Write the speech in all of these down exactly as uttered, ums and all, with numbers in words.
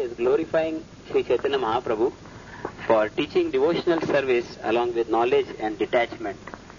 is glorifying Sri Chaitanya Mahaprabhu for teaching devotional service along with knowledge and detachment.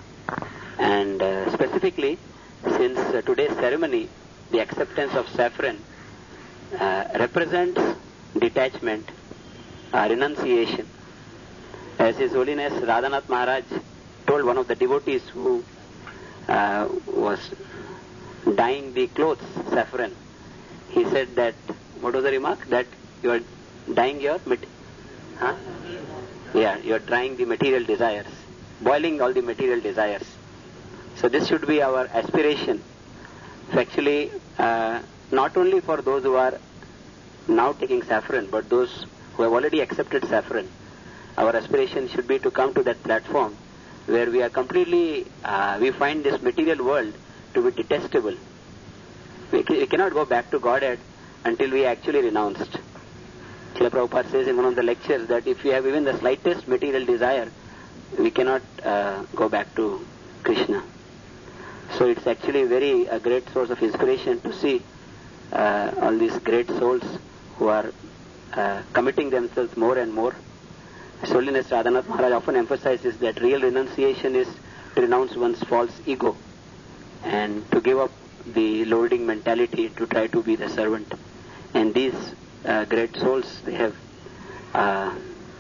And uh, specifically, since uh, today's ceremony, the acceptance of saffron uh, represents detachment, uh, renunciation. As His Holiness Radhanath Maharaj told one of the devotees who uh, was dyeing the clothes saffron, he said that, what was the remark? That you are dyeing your, huh? Yeah, you are drying the material desires, boiling all the material desires. So this should be our aspiration. So actually, uh, not only for those who are now taking saffron, but those who have already accepted saffron, our aspiration should be to come to that platform where we are completely, uh, we find this material world to be detestable. We, ca- we cannot go back to Godhead until we actually renounced. Srila Prabhupada says in one of the lectures that if we have even the slightest material desire, we cannot uh, go back to Krishna. So it's actually a very a great source of inspiration to see uh, all these great souls who are uh, committing themselves more and more. His Holiness Radhanath Maharaj often emphasizes that real renunciation is to renounce one's false ego and to give up the lording mentality to try to be the servant. And these uh, great souls, they have uh,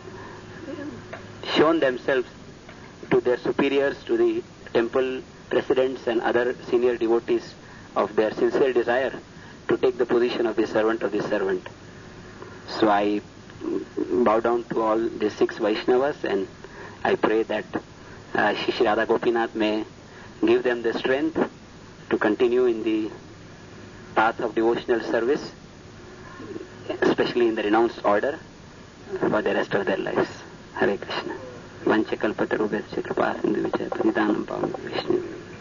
shown themselves to their superiors, to the temple presidents and other senior devotees of their sincere desire to take the position of the servant of the servant. So I bow down to all the six Vaishnavas and I pray that uh, Shri Radha Gopinath may give them the strength to continue in the path of devotional service, especially in the renounced order, for the rest of their lives. Hare Krishna. Vanchakalpatarubhyacha kripa sindhu vichaya panitanam pavanam Vishnu.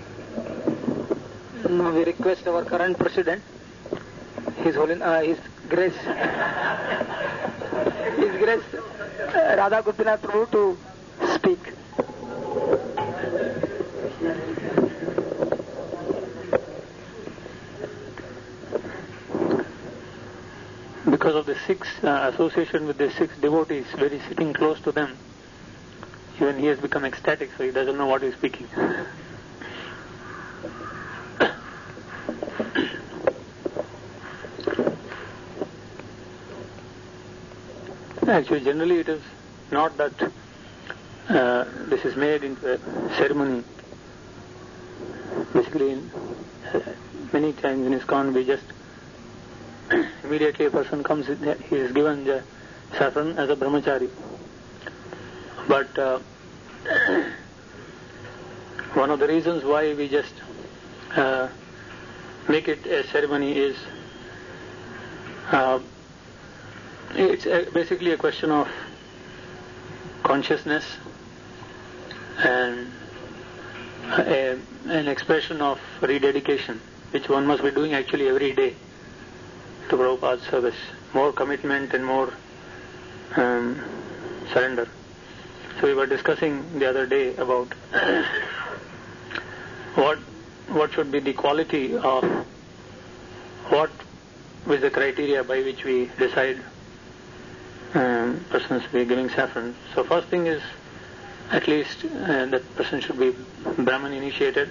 Now we request our current president, His Holiness, uh, His Grace, His Grace uh, Radha Gopinath Prabhu to speak. Because of the six uh, association with the six devotees, very sitting close to them, even he has become ecstatic, so he doesn't know what he's speaking. Actually, generally it is not that uh, this is made into a ceremony. Basically, in, uh, many times in ISKCON we just immediately a person comes, he is given the saffron as a brahmachari. But uh, one of the reasons why we just uh, make it a ceremony is uh, it's a, basically a question of consciousness and a, an expression of rededication, which one must be doing actually every day to Prabhupada's service. More commitment and more um, surrender. So we were discussing the other day about what what should be the quality of what is the criteria by which we decide um, persons to be giving saffron. So first thing is at least uh, that person should be Brahman initiated,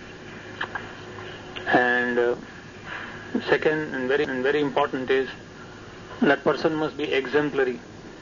and uh, second and very and very important is that person must be exemplary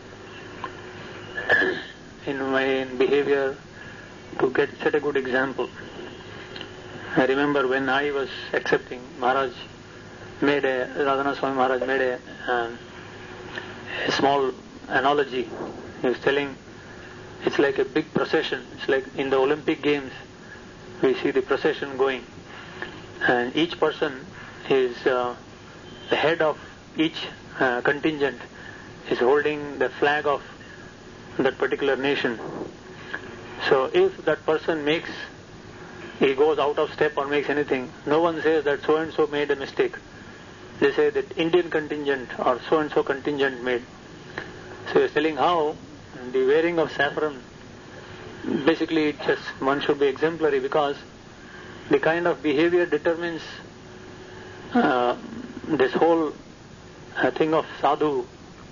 in my behavior to get set a good example. I remember when I was accepting, Maharaj made a, Radhanath Swami Maharaj made a, um, a small analogy. He was telling it's like a big procession. It's like in the Olympic Games we see the procession going, and each person is uh, the head of each uh, contingent is holding the flag of that particular nation. So if that person makes, he goes out of step or makes anything, no one says that so and so made a mistake. They say that Indian contingent or so and so contingent made. So he's telling how the wearing of saffron, basically it just one should be exemplary, because the kind of behavior determines uh, this whole uh, thing of sadhu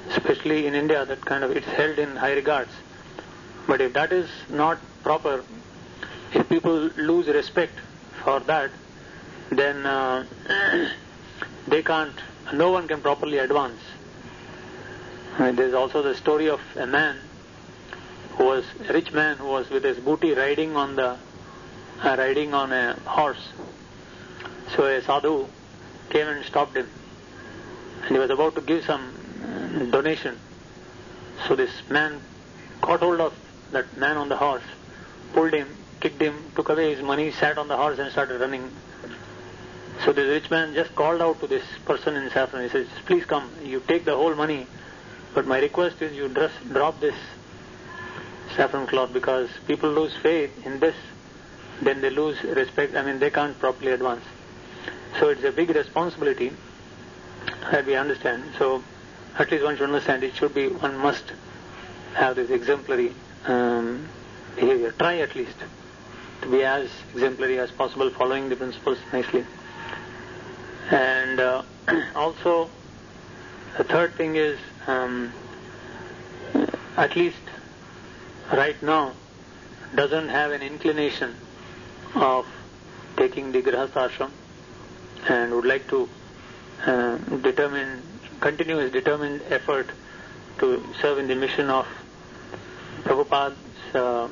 especially in India, that kind of it's held in high regards. But if that is not proper, if people lose respect for that, then uh, they can't, no one can properly advance. And there's also the story of a man who was a rich man who was with his booty riding on the uh, riding on a horse. So a sadhu came and stopped him, and he was about to give some uh, donation. So this man caught hold of that man on the horse, pulled him, kicked him, took away his money, sat on the horse and started running. So this rich man just called out to this person in saffron. He says, please come, you take the whole money, but my request is you dress, drop this saffron cloth, because people lose faith in this, then they lose respect, I mean they can't properly advance. So it's a big responsibility that we understand. So at least one should understand it should be, one must have this exemplary um, behavior. Try at least to be as exemplary as possible, following the principles nicely. And uh, also the third thing is um, at least right now doesn't have an inclination of taking the Grihastha ashram, and would like to uh, determine, continue his determined effort to serve in the mission of Prabhupada's uh,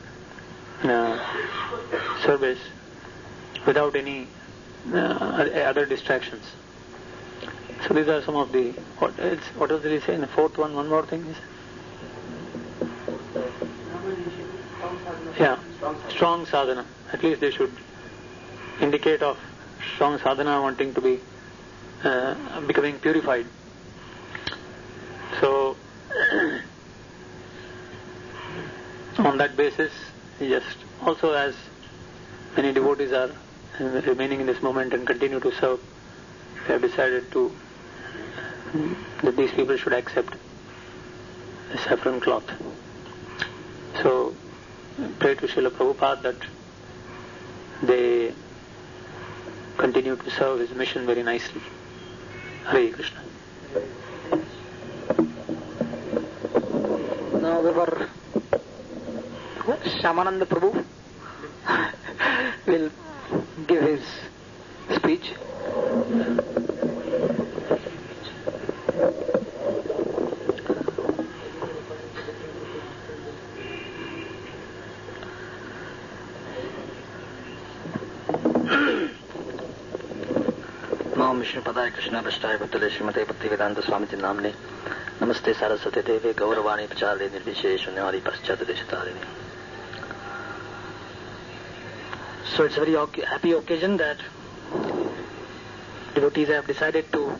uh, service without any uh, other distractions. So these are some of the, what, it's, what else did he say in the fourth one? One more thing is, yeah, strong sadhana. At least they should indicate of strong sadhana, wanting to be uh, becoming purified. So on that basis, just also as many devotees are uh, remaining in this moment and continue to serve, they have decided to that these people should accept the saffron cloth. So pray to Srila Prabhupada that they continue to serve his mission very nicely. Hare Krishna. Now our Shyamananda Prabhu will give his speech. विष्णुपदाय कृष्णाभष्टाय भक्तले श्रीमते भक्तिवेदांत स्वामी नामने नमस्ते सारस्वती देवे गौरवाणी प्रचारे निर्विशेष शून्यवादी पश्चात देशतारिणी. So it's a very happy occasion that devotees have decided to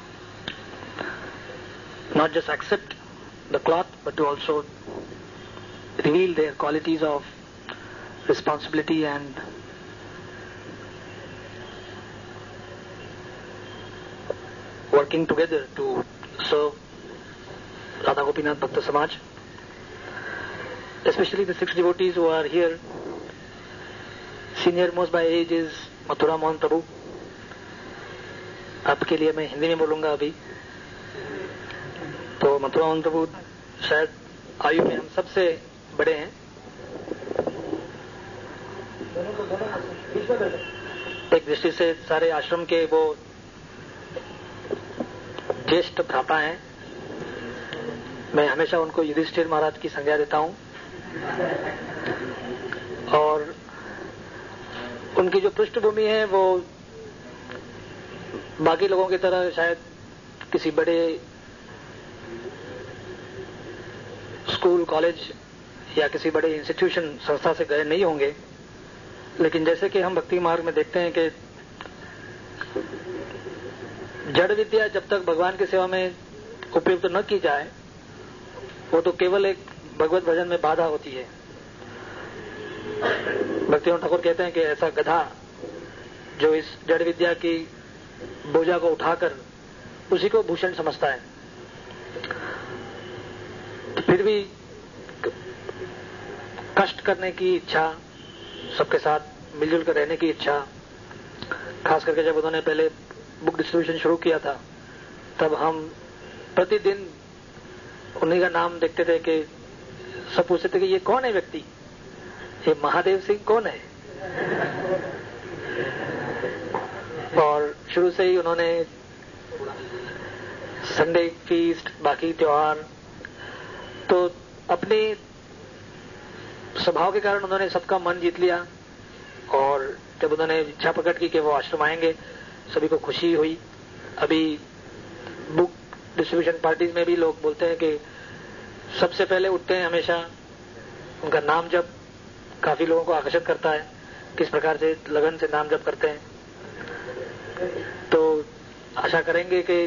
not just accept the cloth but to also reveal their qualities of responsibility and working together to serve Radha Gopinath Bhakta Samaj. Especially the six devotees who are here. Senior most by age is Mathura Mohan Prabhu. आपके लिए मैं हिंदी में बोलूंगा अभी. तो मथुरा मोहन प्रभु शायद आयु में हम सबसे बड़े हैं. एक दृष्टि से सारे आश्रम के वो ज्येष्ठ भ्राता हैं. मैं हमेशा उनको युधिष्ठिर महाराज की संज्ञा देता हूं. और उनकी जो पृष्ठभूमि है वो बाकी लोगों की तरह शायद किसी बड़े स्कूल कॉलेज या किसी बड़े इंस्टीट्यूशन संस्था से गए नहीं होंगे. लेकिन जैसे कि हम भक्ति मार्ग में देखते हैं कि जड़ विद्या जब तक भगवान की सेवा में उपयुक्त तो न की जाए वो तो केवल एक भगवत भजन में बाधा होती है. भक्तिनाथ ठाकुर कहते हैं कि ऐसा गधा जो इस जड़ विद्या की बोझा को उठाकर उसी को भूषण समझता है, तो फिर भी कष्ट करने की इच्छा, सबके साथ मिलजुल कर रहने की इच्छा, खास करके जब उन्होंने पहले बुक डिस्ट्रीब्यूशन शुरू किया था तब हम प्रतिदिन उन्हीं का नाम देखते थे कि सब पूछते थे कि ये कौन है व्यक्ति, ये महादेव सिंह कौन है। और शुरू से ही उन्होंने संडे फीस्ट, बाकी त्योहार, तो अपने स्वभाव के कारण उन्होंने सबका मन जीत लिया। और जब उन्होंने इच्छा प्रकट की कि वो आश्रम आएंगे, सभी को खुशी हुई। अभी बुक डिस्ट्रीब्यूशन पार्टीज में भी लोग बोलते हैं कि सबसे पहले उठते हैं हमेशा, उनका नाम जप काफी लोगों को आकर्षित करता है, किस प्रकार से लगन से नाम जप करते हैं। तो आशा करेंगे कि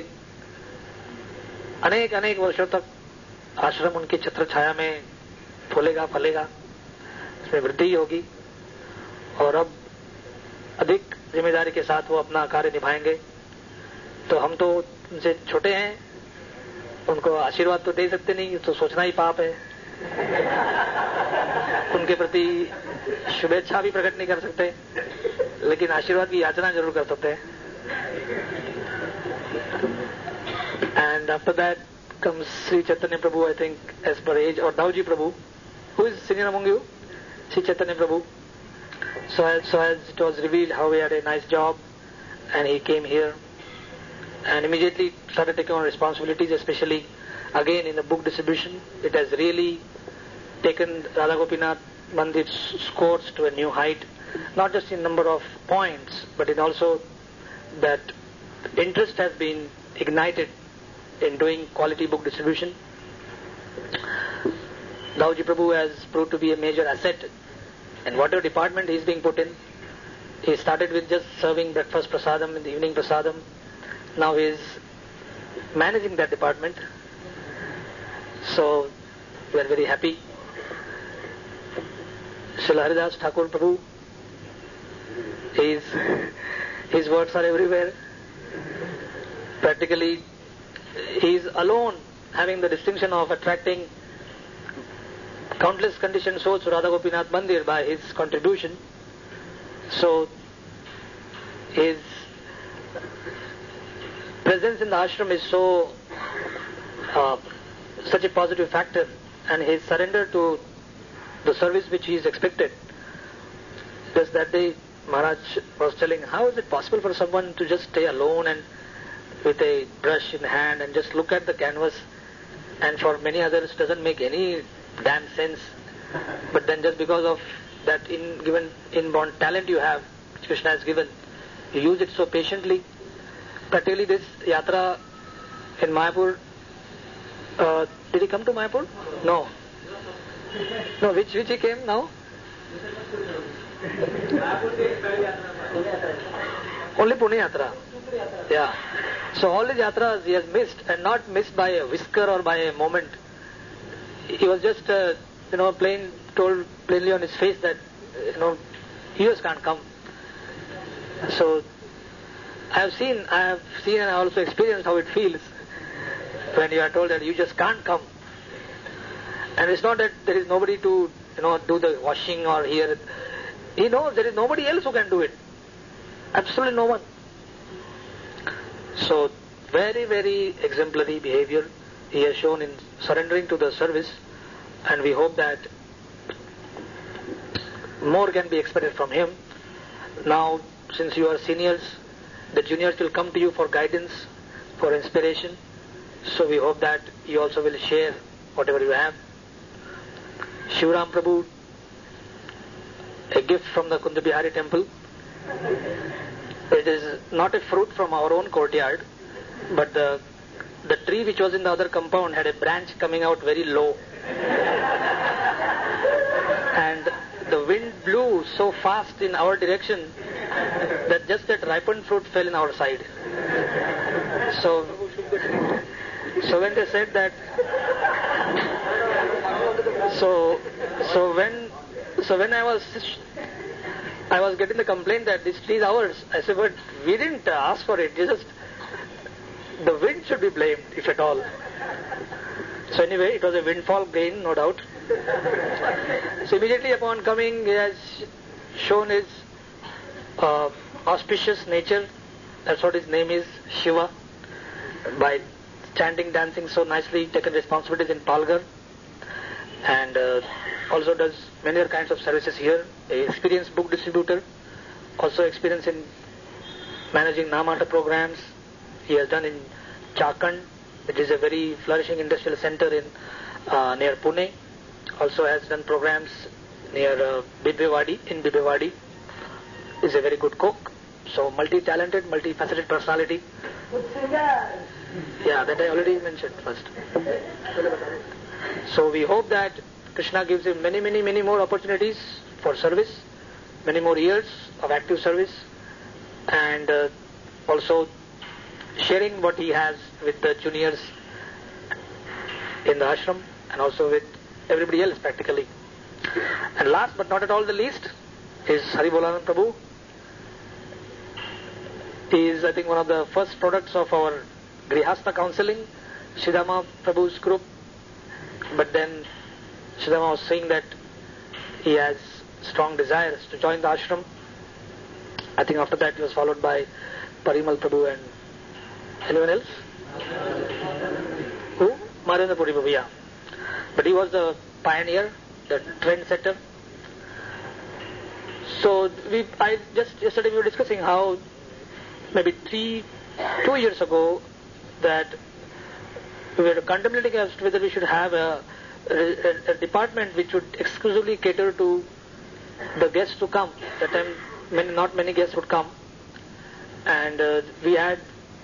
अनेक अनेक वर्षों तक आश्रम उनकी छत्र छाया में फूलेगा, फलेगा, इसमें वृद्धि होगी और अब अधिक जिम्मेदारी के साथ वो अपना कार्य निभाएंगे। तो हम तो उनसे छोटे हैं, उनको आशीर्वाद तो दे सकते नहीं, तो सोचना ही पाप है। उनके प्रति शुभेच्छा भी प्रकट नहीं कर सकते, लेकिन आशीर्वाद की याचना जरूर कर सकते हैं। And after that comes Sri Chaitanya Prabhu, I think, as per age, or Dauji Prabhu. Who is senior among you? Sri Chaitanya Prabhu. So as, so as it was revealed how he had a nice job, and he came here and immediately started taking on responsibilities, especially again in the book distribution. It has really taken Radha Gopinath Mandir's scores to a new height, not just in number of points, but in also that interest has been ignited in doing quality book distribution. Dauji Prabhu has proved to be a major asset in whatever department he is being put in. He started with just serving breakfast prasadam in the evening prasadam. Now he is managing that department. So we are very happy. Srila Haridas Thakur Prabhu, his, his words are everywhere. Practically he is alone having the distinction of attracting countless conditioned souls to Radha Gopinath Mandir by his contribution. So his presence in the ashram is so uh, such a positive factor, and his surrender to the service which he is expected. Just that day Maharaj was telling, how is it possible for someone to just stay alone and with a brush in hand and just look at the canvas, and for many others doesn't make any damn sense, but then just because of that in given inborn talent you have, which Krishna has given, you use it so patiently. Practically this yatra in Mayapur, uh, did he come to Mayapur? No. No, which which he came now? Only Pune yatra. Yeah. So all the yatras he has missed, and not missed by a whisker or by a moment. He was just, uh, you know, plain told plainly on his face that, you know, he just can't come. So I have seen, I have seen, and I also experienced how it feels when you are told that you just can't come. And it's not that there is nobody to, you know, do the washing or here. He knows there is nobody else who can do it. Absolutely no one. So very, very exemplary behavior he has shown in surrendering to the service, and we hope that more can be expected from him. Now, since you are seniors, the juniors will come to you for guidance, for inspiration. So we hope that you also will share whatever you have. Shivram Prabhu, a gift from the Kundabihari temple. It is not a fruit from our own courtyard, but the the tree which was in the other compound had a branch coming out very low. And the wind blew so fast in our direction that just that ripened fruit fell in our side. So, so when they said that, so, so when, so when I was, I was getting the complaint that this tree is ours, I said, but we didn't ask for it. Just the wind should be blamed, if at all. So anyway, it was a windfall gain, no doubt. So immediately upon coming, he has shown his uh, auspicious nature. That's what his name is, Shiva, by chanting, dancing so nicely, taken responsibilities in Palghar, and uh, also does many other kinds of services here. A experienced book distributor, also experience in managing Namata programs. He has done in Chakhand, which is a very flourishing industrial center in uh, near Pune. Also has done programs near uh, Bibewadi, in Bibewadi. Is a very good cook. So multi-talented, multi-faceted personality. Yeah, that I already mentioned first. So we hope that Krishna gives him many, many, many more opportunities for service, many more years of active service, and uh, also sharing what he has with the juniors in the ashram and also with everybody else practically. And last but not at all the least is Hari Bolanand Prabhu. He is, I think, one of the first products of our Grihastha counseling, Sridhama Prabhu's group. But then Sridhama was saying that he has strong desires to join the ashram. I think after that he was followed by Parimal Prabhu and anyone else? Who? Marendra Puri Prabhu, yeah. But he was the pioneer, the trendsetter. So we, I just yesterday we were discussing how maybe three, two years ago that we were contemplating as to whether we should have a, a, a department which would exclusively cater to the guests to come. That time, many, not many guests would come, and uh, we had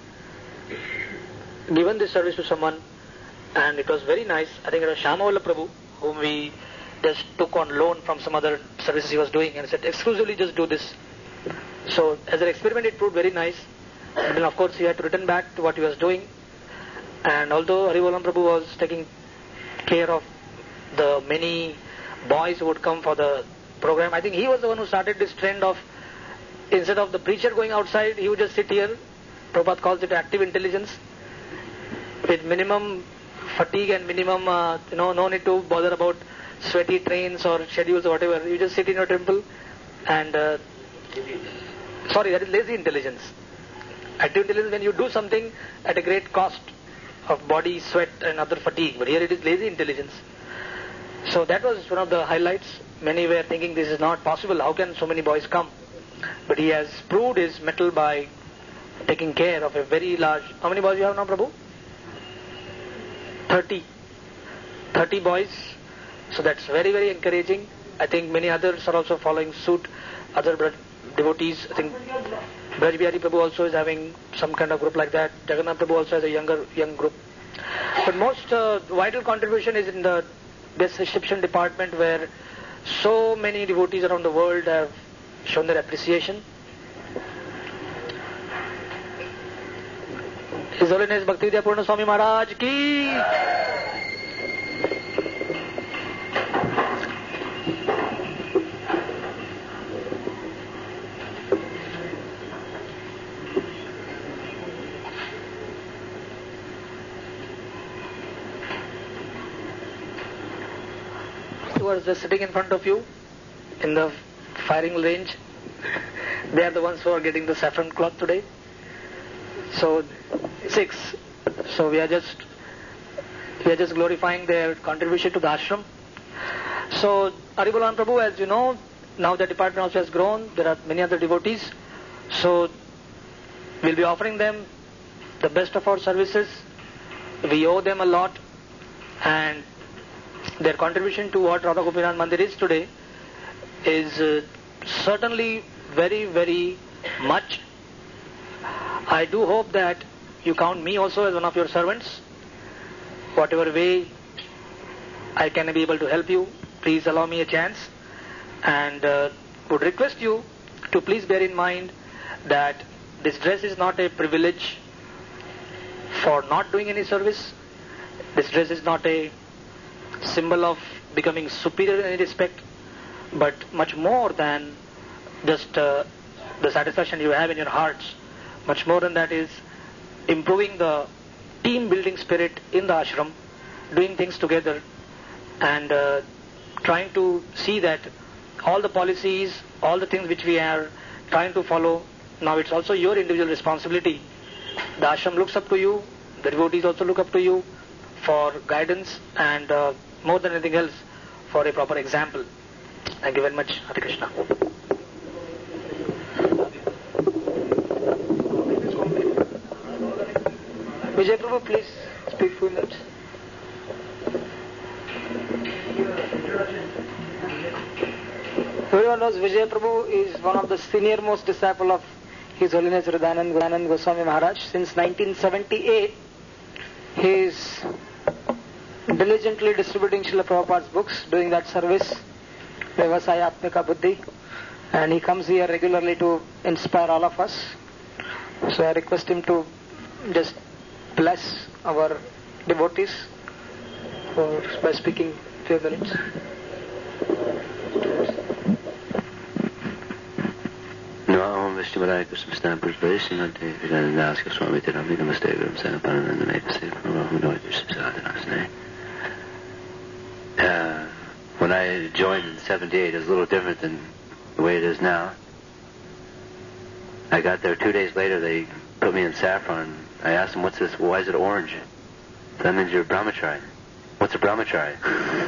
given this service to someone, and it was very nice. I think it was Shyamavalla Prabhu, whom we just took on loan from some other services he was doing, and said exclusively just do this. So as an experiment it proved very nice, and then of course he had to return back to what he was doing. And although Hari Bolanand Prabhu was taking care of the many boys who would come for the program, I think he was the one who started this trend of, instead of the preacher going outside, he would just sit here. Prabhupada calls it active intelligence, with minimum fatigue and minimum, uh, you know, no need to bother about sweaty trains or schedules or whatever. You just sit in your temple and, uh, sorry, that is lazy intelligence. Active intelligence when you do something at a great cost of body, sweat and other fatigue. But here it is lazy intelligence. So that was one of the highlights. Many were thinking this is not possible. How can so many boys come? But he has proved his mettle by taking care of a very large... How many boys you have now, Prabhu? thirty. thirty boys. So that's very, very encouraging. I think many others are also following suit. Other devotees, I think Braj Bihari Prabhu also is having some kind of group like that. Jagannath Prabhu also has a younger young group. But most uh, vital contribution is in the guest reception department, where so many devotees around the world have shown their appreciation. His Holiness Bhaktivedanta Purna Swami Maharaj ki. Who are just sitting in front of you in the firing range, they are the ones who are getting the saffron cloth today. So six. So we are just we are just glorifying their contribution to the ashram. So Hari Bolanand Prabhu, as you know, now the department also has grown. There are many other devotees. So we'll be offering them the best of our services. We owe them a lot, and their contribution to what Radha Gopinath Mandir is today is uh, certainly very, very much. I do hope that you count me also as one of your servants. Whatever way I can be able to help you, please allow me a chance, and uh, would request you to please bear in mind that this dress is not a privilege for not doing any service. This dress is not a symbol of becoming superior in any respect, but much more than just uh, the satisfaction you have in your hearts. Much more than that is improving the team building spirit in the ashram, doing things together, and uh, trying to see that all the policies, all the things which we are trying to follow, now it's also your individual responsibility. The ashram looks up to you, the devotees also look up to you for guidance and uh, more than anything else for a proper example. Thank you very much. Hare Krishna. Vijay Prabhu, please speak few minutes. Everyone knows Vijay Prabhu is one of the senior most disciple of His Holiness Hridayananda Goswami Maharaj. Since nineteen seventy-eight, he is diligently distributing Srila Prabhupada's books, doing that service, Vyavasaya Atmika Buddhi, and he comes here regularly to inspire all of us. So I request him to just bless our devotees for, by speaking few minutes. Om Vishnuvaraya Krishna Praspadeshinante Vidanadaska Swami Tirami Namaste Gurum Sanapananda Namaste Prabhu Uh When I joined in seventy-eight, it was a little different than the way it is now. I got there two days later, they put me in saffron. I asked them, what's this? Why is it orange? So that means you're a brahmachari. What's a brahmachari?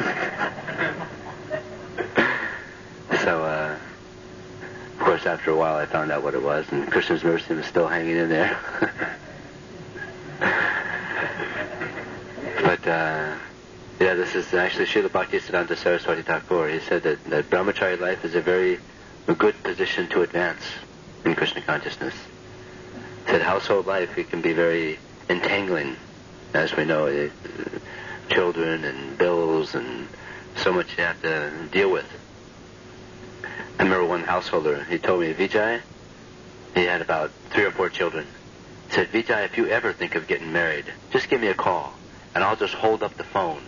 so, uh, of course, after a while, I found out what it was, and Krishna's mercy was still hanging in there. but, uh, yeah, this is actually Srila Bhaktisiddhanta Saraswati Thakur. He said that, that brahmachari life is a very a good position to advance in Krishna consciousness. He said household life, it can be very entangling, as we know, it, uh, children and bills and so much you have to deal with. I remember one householder, he told me, Vijay, he had about three or four children. He said, Vijay, if you ever think of getting married, just give me a call, and I'll just hold up the phone.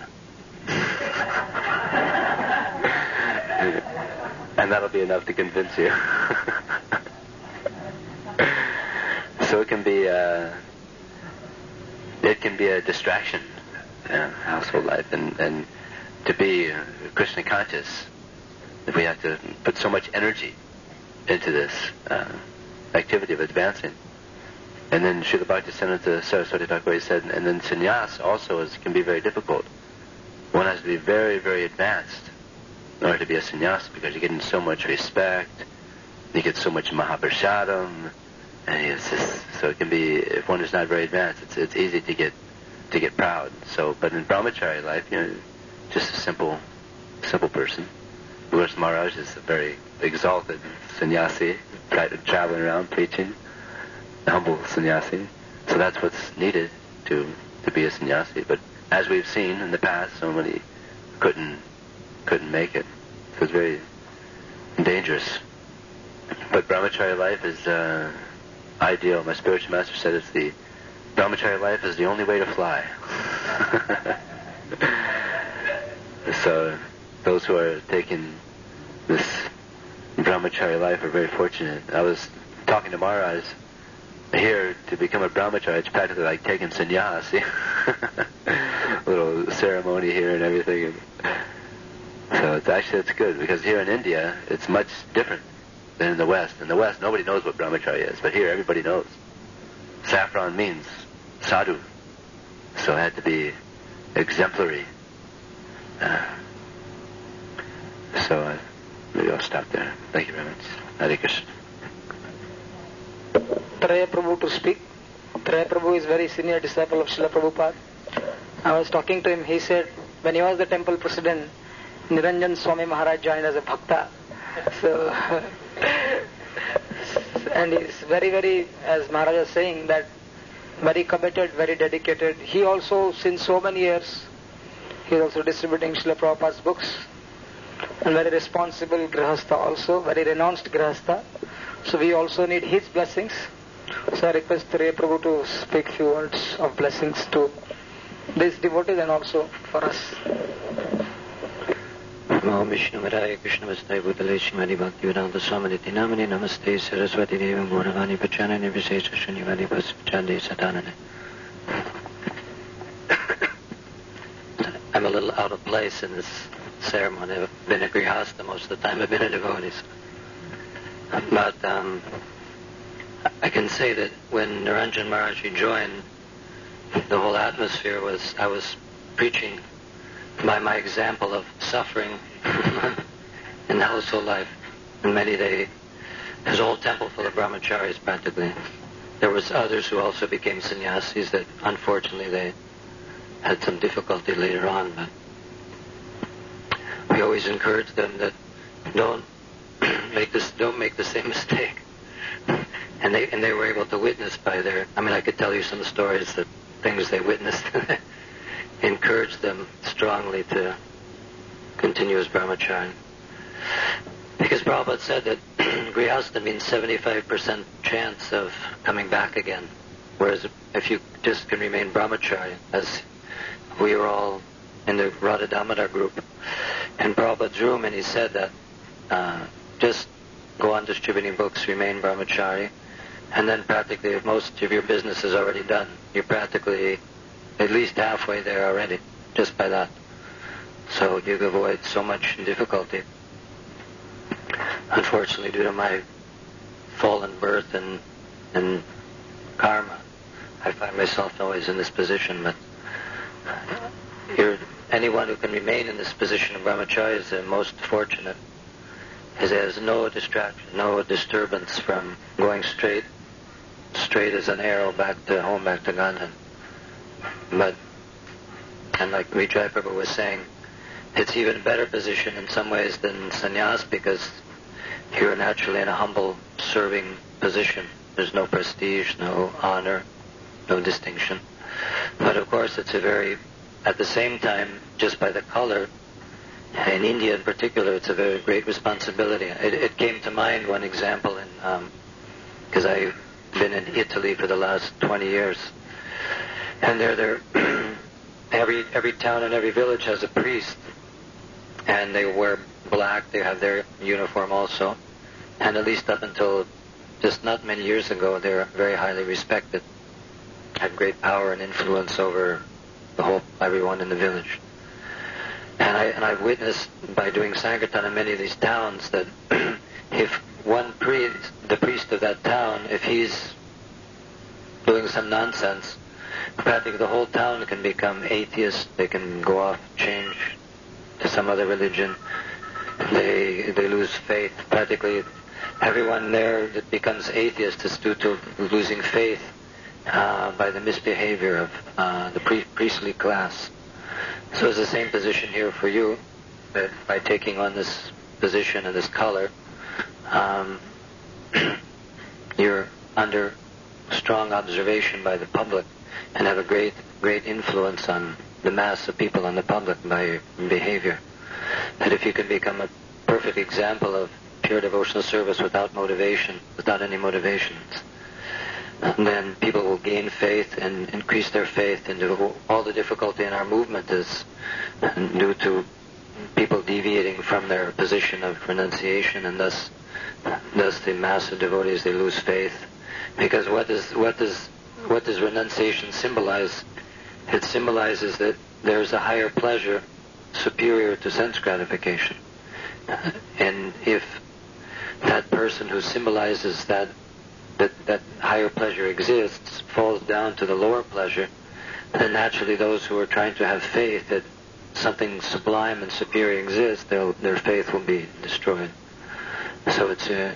and that'll be enough to convince you. so it can be uh, it can be a distraction, uh, household life, and, and to be uh, Krishna conscious, if we have to put so much energy into this uh, activity of advancing. And then Srila Bhaktisiddhanta Saraswati Thakur said, and then sannyas also is, can be very difficult. One has to be very, very advanced in order to be a sannyas, because you get so much respect, you get so much mahaprashadam, and it's just, so it can be, if one is not very advanced, it's it's easy to get to get proud. So, but in brahmachari life, you know, just a simple, simple person. Of course, Maharaj is a very exalted sannyasi, traveling around preaching, a humble sannyasi. So that's what's needed to to be a sannyasi. But as we've seen in the past, so many couldn't couldn't make it. So it's very dangerous. But brahmachari life is uh, ideal. My spiritual master said it's the brahmachari life is the only way to fly. So those who are taking this brahmachari life are very fortunate. I was talking to Maharaj here, to become a brahmachari, it's practically like taking sannyas. A little ceremony here and everything. So it's actually it's good, because here in India it's much different than in the West. In the West nobody knows what brahmachari is, but here everybody knows. Saffron means sadhu, so it had to be exemplary. Uh, so uh, maybe I'll stop there. Thank you very much. Hare Krishna. Traya Prabhu to speak. Traya Prabhu is very senior disciple of Srila Prabhupada. I was talking to him, he said when he was the temple president, Niranjan Swami Maharaj joined as a bhakta. So, and he's very, very, as Maharaj was saying, that very committed, very dedicated. He also, since so many years, he's also distributing Srila Prabhupada's books. And very responsible grihastha also, very renounced grihastha. So we also need his blessings. So I request Traya Prabhu to speak few words of blessings to these devotees and also for us. Om Vishnuvaraya Krishna Vastai Bhutale Shrimati Bhaktivedanta Swaminiti Namani Namaste Saraswati Devi Gauravani Pachanani Visesha Shrunivadi Pasachande Satanane. I'm a little out of place in this ceremony. I've been a grihastha most of the time. I've been a devotee. But um, I can say that when Niranjan Maharaj joined, the whole atmosphere was, I was preaching by my example of suffering in the household life. And many, they, there's a whole temple full of brahmacharis practically. There was others who also became sannyasis that unfortunately they had some difficulty later on, but we always encourage them that don't make this, don't make the same mistake. And they and they were able to witness by their, I mean, I could tell you some stories, that things they witnessed, encouraged them strongly to continue as brahmachari. Because Prabhupada said that grihastha means seventy-five percent chance of coming back again, whereas if you just can remain brahmachari, as we were all in the Radha Damodar group in Prabhupada's room, and he said that uh, just go on distributing books, remain brahmachari, and then practically if most of your business is already done, you're practically at least halfway there already, just by that. So you avoid so much difficulty. Unfortunately, due to my fallen birth and and karma, I find myself always in this position. But you're, anyone who can remain in this position of brahmacharya is the most fortunate, as there is no distraction, no disturbance from going straight, straight as an arrow back to home, back to Godhead. But, and like Vijay Prabhu was saying, it's even a better position in some ways than sannyas, because you're naturally in a humble, serving position. There's no prestige, no honor, no distinction. But of course it's a very, at the same time, just by the color, in India in particular, it's a very great responsibility. It, it came to mind one example, in because um, I've been in Italy for the last twenty years, and there, there, every every town and every village has a priest, and they wear black. They have their uniform also, and at least up until just not many years ago, they're very highly respected, had great power and influence over the whole everyone in the village. And, I, and I've witnessed by doing Sankirtan in many of these towns that if one priest, the priest of that town, if he's doing some nonsense, practically the whole town can become atheist. They can go off, change to some other religion. They they lose faith. Practically everyone there that becomes atheist is due to losing faith uh, by the misbehavior of uh, the pre- priestly class. So it's the same position here for you, that by taking on this position and this color, um, you're under strong observation by the public and have a great, great influence on the mass of people, on the public, by your behavior. That if you can become a perfect example of pure devotional service without motivation, without any motivations, then people will gain faith and increase their faith. And all the difficulty in our movement is due to people deviating from their position of renunciation, and thus, thus the mass of devotees, they lose faith. Because what does what does what does renunciation symbolize? It symbolizes that there's a higher pleasure superior to sense gratification, and if that person who symbolizes that that that higher pleasure exists falls down to the lower pleasure, then naturally those who are trying to have faith that something sublime and superior exists, their faith will be destroyed. So it's a,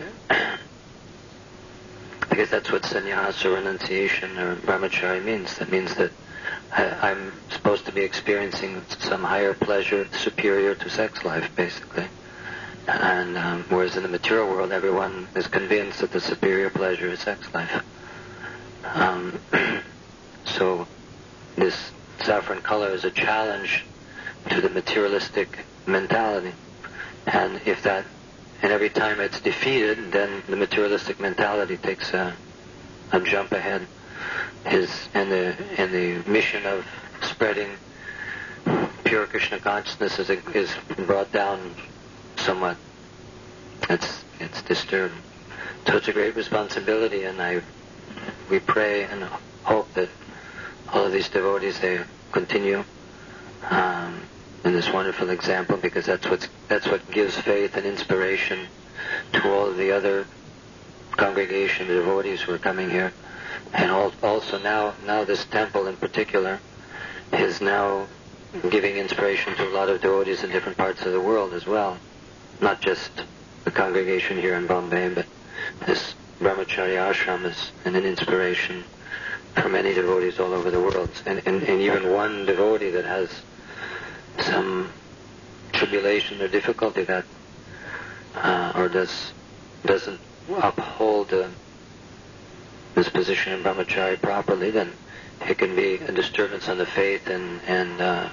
because that's what sannyas or renunciation or brahmacharya means. That means that I, I'm supposed to be experiencing some higher pleasure superior to sex life, basically. And um, whereas in the material world, everyone is convinced that the superior pleasure is sex life. Um, so this saffron color is a challenge to the materialistic mentality. And if that, and every time it's defeated, then the materialistic mentality takes a, a jump ahead. Is and the and the mission of spreading pure Krishna consciousness is is brought down somewhat. It's it's disturbed. So it's a great responsibility, and I we pray and hope that all of these devotees, they continue um, in this wonderful example, because that's what's that's what gives faith and inspiration to all of the other congregation devotees who are coming here, And al- also now, now this temple in particular is now giving inspiration to a lot of devotees in different parts of the world as well. Not just the congregation here in Bombay, but this Brahmacharya ashram is an inspiration for many devotees all over the world. And, and, and even one devotee that has some tribulation or difficulty that uh, or does, doesn't uphold uh, this position in Brahmacharya properly, then it can be a disturbance on the faith and, and uh,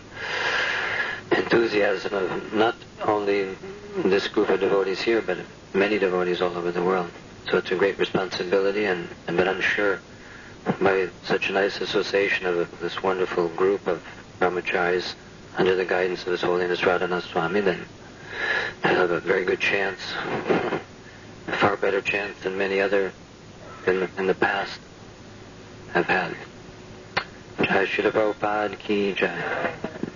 enthusiasm of not only this group of devotees here, but many devotees all over the world. So it's a great responsibility, and, and but I'm sure by such a nice association of this wonderful group of brahmacharis under the guidance of His Holiness Radhanath Swami, then they'll have a very good chance, a far better chance than many other in the, in the past have had. Jai Srila Prabhupada ki Jai.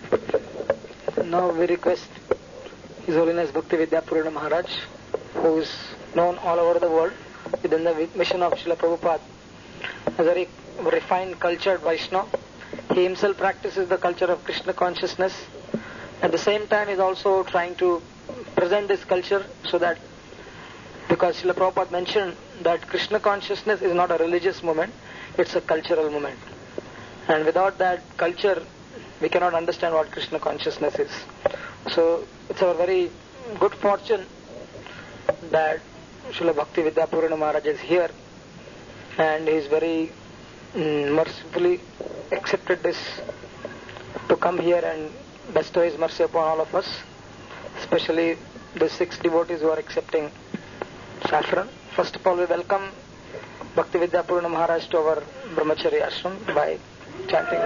Now we request His Holiness Bhaktivedanta Purana Maharaj, who is known all over the world within the mission of Srila Prabhupada as a very refined, cultured Vaishnava. He himself practices the culture of Krishna consciousness. At the same time, he is also trying to present this culture so that, because Srila Prabhupada mentioned that Krishna consciousness is not a religious movement, it's a cultural movement. And without that culture, we cannot understand what Krishna consciousness is. So it's our very good fortune that Srila Bhaktivedanta Purana Maharaj is here, and he is very mm, mercifully accepted this to come here and bestow his mercy upon all of us, especially the six devotees who are accepting saffron. First of all, we welcome Bhaktivedanta Purana Maharaj to our Brahmacharya ashram by chanting.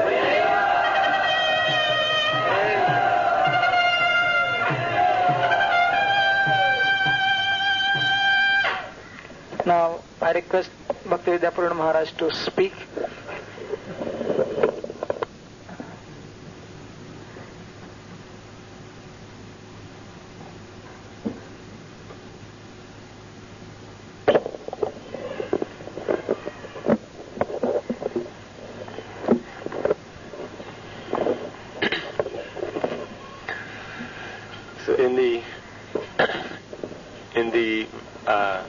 Now, I request Bhaktivedanta Purana Maharaj to speak. So in the in the uh,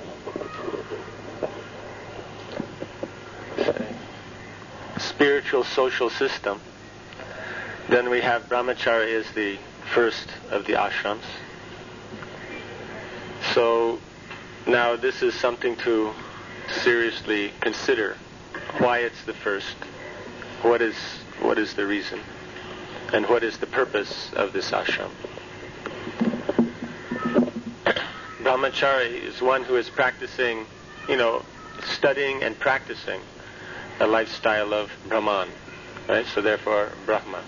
spiritual social system, then we have Brahmacharya is the first of the ashrams. So now this is something to seriously consider. Why it's the first? What is what is the reason? And what is the purpose of this ashram? Brahmacharya is one who is practicing, you know, studying and practicing a lifestyle of Brahman, right? So therefore, Brahma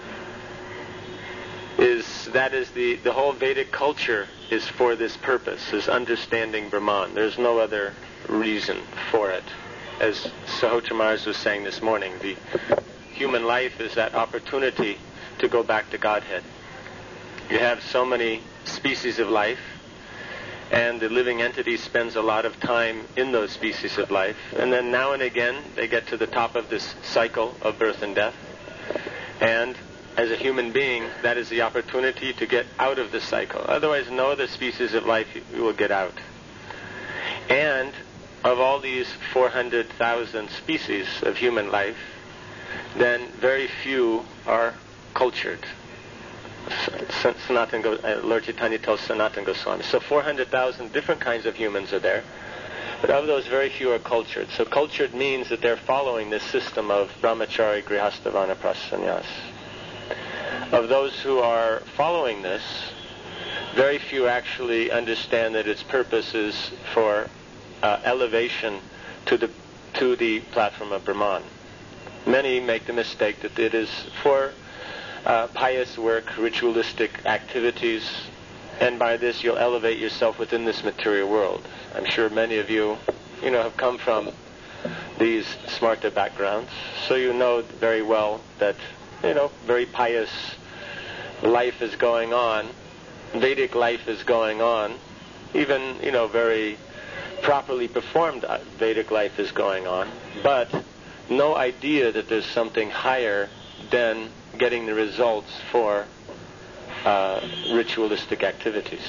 is that is the the whole Vedic culture is for this purpose, is understanding Brahman. There's no other reason for it. As Sahotra Maharaj was saying this morning, the human life is that opportunity to go back to Godhead. You have so many species of life, and the living entity spends a lot of time in those species of life. And then now and again, they get to the top of this cycle of birth and death. And as a human being, that is the opportunity to get out of the cycle. Otherwise, no other species of life you will get out. And of all these four hundred thousand species of human life, then very few are cultured. Sanatan Go, uh, Lord Chaitanya tells Sanatan Goswami. So four hundred thousand different kinds of humans are there. But of those, very few are cultured. So cultured means that they're following this system of Brahmacharya, Grihastha, Vanaprastha, Sannyas. Of those who are following this, very few actually understand that its purpose is for uh, elevation to the to the platform of Brahman. Many make the mistake that it is for uh, pious work, ritualistic activities, and by this you'll elevate yourself within this material world. I'm sure many of you, you know, have come from these smarta backgrounds, so you know very well that, you know, very pious life is going on, Vedic life is going on, even, you know, very properly performed Vedic life is going on, but no idea that there's something higher than getting the results for uh, ritualistic activities.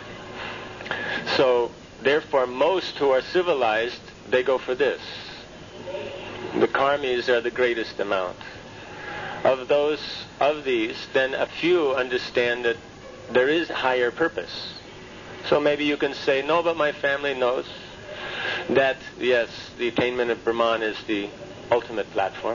So, therefore, most who are civilized, they go for this. The karmis are the greatest amount. Of those, of these, then a few understand that there is higher purpose. So maybe you can say, no, but my family knows that, yes, the attainment of Brahman is the ultimate platform.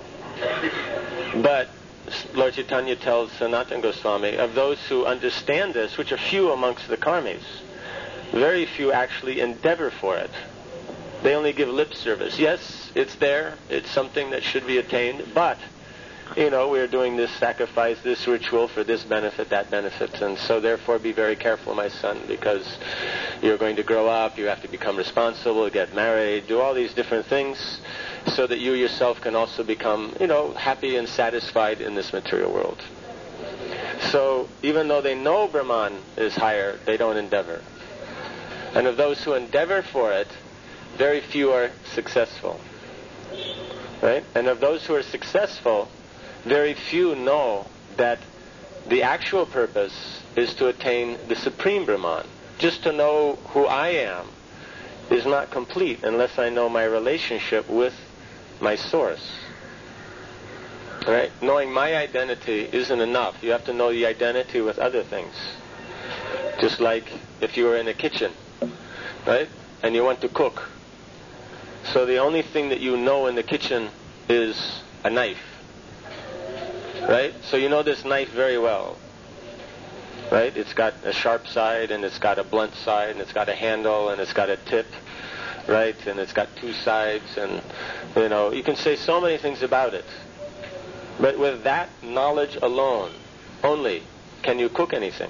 But Lord Chaitanya tells Sanatana Goswami, of those who understand this, which are few amongst the karmis, very few actually endeavor for it. They only give lip service. Yes, it's there, it's something that should be attained, but, you know, we're doing this sacrifice, this ritual for this benefit, that benefit, and so therefore be very careful, my son, because you're going to grow up, you have to become responsible, get married, do all these different things, so that you yourself can also become, you know, happy and satisfied in this material world. So, even though they know Brahman is higher, they don't endeavor. And of those who endeavor for it, very few are successful. Right? And of those who are successful, very few know that the actual purpose is to attain the Supreme Brahman. Just to know who I am is not complete unless I know my relationship with my source. Right? Knowing my identity isn't enough. You have to know the identity with other things. Just like if you were in a kitchen, right? And you want to cook. So the only thing that you know in the kitchen is a knife. Right? So you know this knife very well. Right? It's got a sharp side, and it's got a blunt side, and it's got a handle, and it's got a tip. Right? And it's got two sides, and, you know, you can say so many things about it. But with that knowledge alone, only, can you cook anything?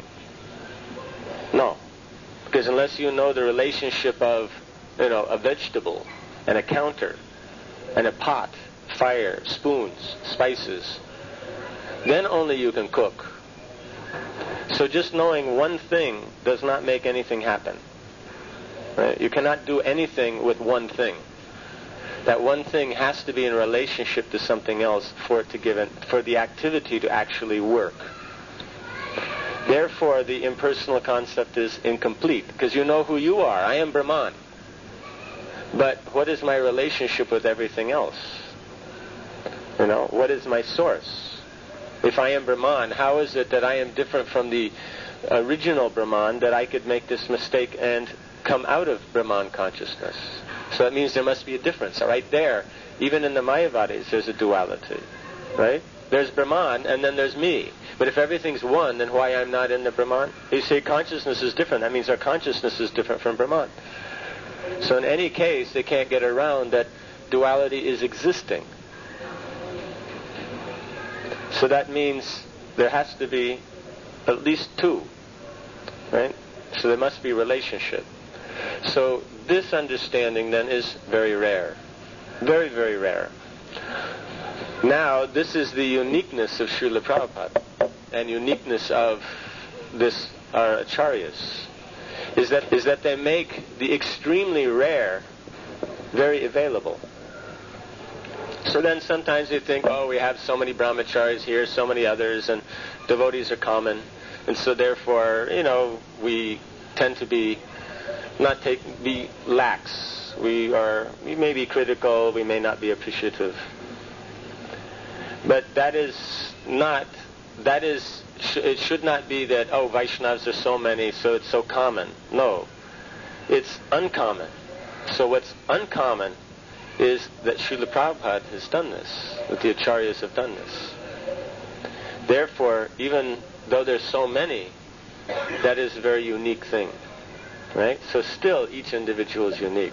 No. Because unless you know the relationship of, you know, a vegetable, and a counter, and a pot, fire, spoons, spices, then only you can cook. So just knowing one thing does not make anything happen. Right? You cannot do anything with one thing. That one thing has to be in relationship to something else for it to give it, for the activity to actually work. Therefore, the impersonal concept is incomplete, because you know who you are. I am Brahman. But what is my relationship with everything else? You know, what is my source? If I am Brahman, how is it that I am different from the original Brahman, that I could make this mistake and come out of Brahman consciousness? So that means there must be a difference. Right there, even in the Mayavadis, there's a duality. Right? There's Brahman, and then there's me. But if everything's one, then why I'm not in the Brahman? You say consciousness is different. That means our consciousness is different from Brahman. So in any case, they can't get around that duality is existing. So that means there has to be at least two. Right? So there must be relationship. So this understanding then is very rare. Very, very rare. Now, this is the uniqueness of Srila Prabhupada and uniqueness of this, our acharyas, is that is that they make the extremely rare very available. So then sometimes they think, oh, we have so many brahmacharis here, so many others, and devotees are common, and so therefore, you know, we tend to be not take be lax. We are we may be critical, we may not be appreciative. But that is not, that is, sh- it should not be that, oh, Vaishnavas are so many, so it's so common. No. It's uncommon. So what's uncommon is that Srila Prabhupada has done this, that the acharyas have done this. Therefore, even though there's so many, that is a very unique thing. Right? So still, each individual is unique.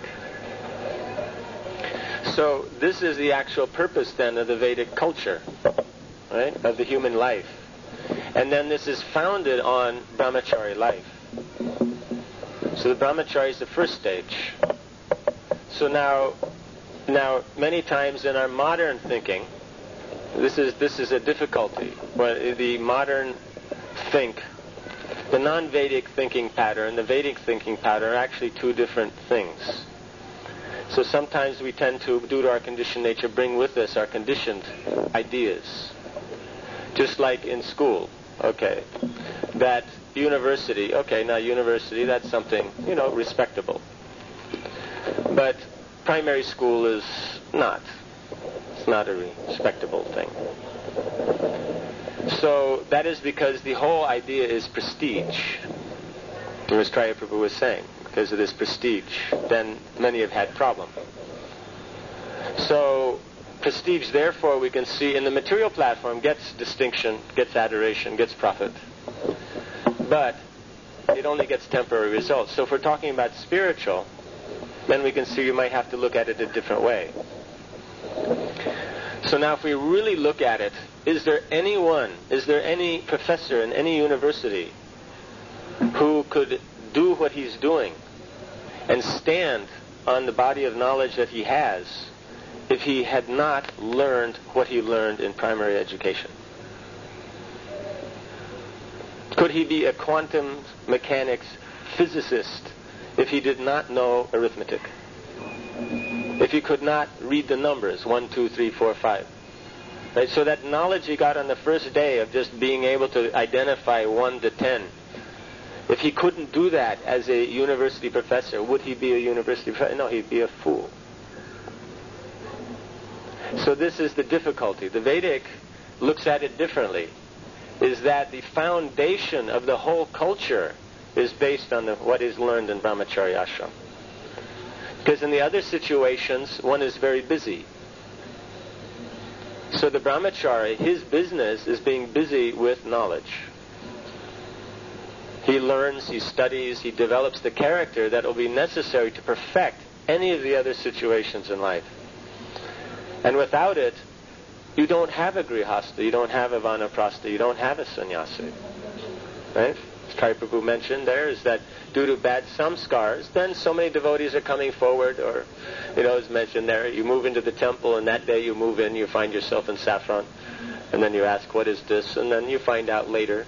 So this is the actual purpose then of the Vedic culture, right? Of the human life. And then this is founded on brahmachari life. So the brahmachari is the first stage. So now, now many times in our modern thinking, this is this is a difficulty. When the modern think, the non-Vedic thinking pattern, the Vedic thinking pattern are actually two different things. So sometimes we tend to, due to our conditioned nature, bring with us our conditioned ideas. Just like in school, okay, that university, okay, now university, that's something, you know, respectable. But primary school is not. It's not a respectable thing. So that is because the whole idea is prestige. As Traya Prabhu was saying, because of this prestige, then many have had problem. So prestige, therefore, we can see in the material platform gets distinction, gets adoration, gets profit. But it only gets temporary results. So if we're talking about spiritual, then we can see you might have to look at it a different way. So now if we really look at it, is there anyone, is there any professor in any university who could do what he's doing and stand on the body of knowledge that he has if he had not learned what he learned in primary education? Could he be a quantum mechanics physicist if he did not know arithmetic? If he could not read the numbers, one, two, three, four, five. Right? So that knowledge he got on the first day of just being able to identify one to ten, if he couldn't do that as a university professor, would he be a university professor? No, he'd be a fool. So this is the difficulty. The Vedic looks at it differently, is that the foundation of the whole culture is based on the, what is learned in Brahmacharya ashram. Because in the other situations, one is very busy. So the Brahmachari, his business is being busy with knowledge. He learns, he studies, he develops the character that will be necessary to perfect any of the other situations in life. And without it, you don't have a grihastha, you don't have a vanaprastha, you don't have a sannyasi. Right? As Traya Prabhu mentioned there, is that due to bad samskars, then so many devotees are coming forward, or, you know, as mentioned there, you move into the temple, and that day you move in, you find yourself in saffron, and then you ask, what is this? And then you find out later.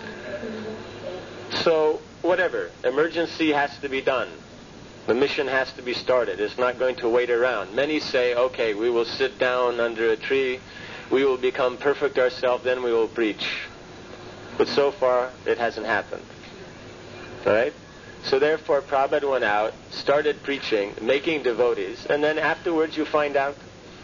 So, whatever. Emergency has to be done. The mission has to be started. It's not going to wait around. Many say, okay, we will sit down under a tree, we will become perfect ourselves, then we will preach. But so far, it hasn't happened. All right? So therefore, Prabhupada went out, started preaching, making devotees, and then afterwards you find out.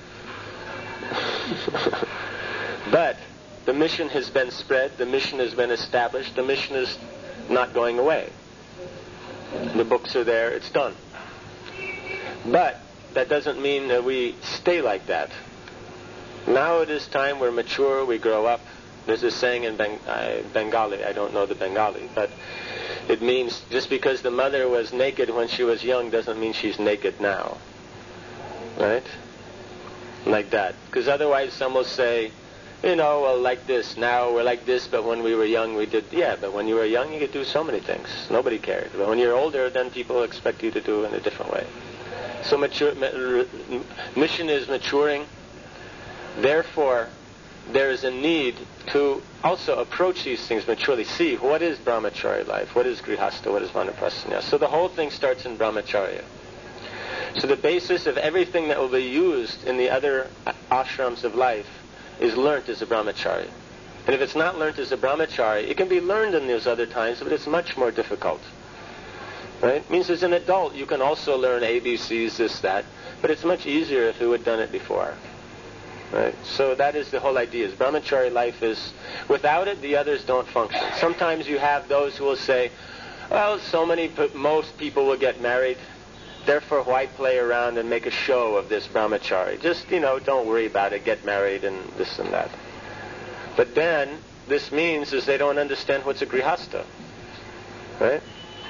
But the mission has been spread, the mission has been established, the mission is not going away. The books are there, it's done. But that doesn't mean that we stay like that. Now it is time we're mature, we grow up. There's a saying in Beng- uh, Bengali, I don't know the Bengali, but it means just because the mother was naked when she was young doesn't mean she's naked now. Right? Like that. Because otherwise some will say, you know, well, like this. Now we're like this, but when we were young we did... Yeah, but when you were young you could do so many things. Nobody cared. But when you're older, then people expect you to do it in a different way. So mature, mission is maturing. Therefore, there is a need to also approach these things maturely. See, what is brahmacharya life? What is grihastha? What is vanaprastha? So the whole thing starts in brahmacharya. So the basis of everything that will be used in the other ashrams of life is learnt as a brahmachari. And if it's not learnt as a brahmachari, it can be learned in those other times, but it's much more difficult. Right? It means as an adult you can also learn A B Cs, this, that, but it's much easier if you had done it before. Right? So that is the whole idea. Is brahmachari life is, without it, the others don't function. Sometimes you have those who will say, well, so many, most people will get married, therefore why play around and make a show of this brahmachari? Just, you know, don't worry about it, get married and this and that. But then, this means is they don't understand what's a grihastha. Right?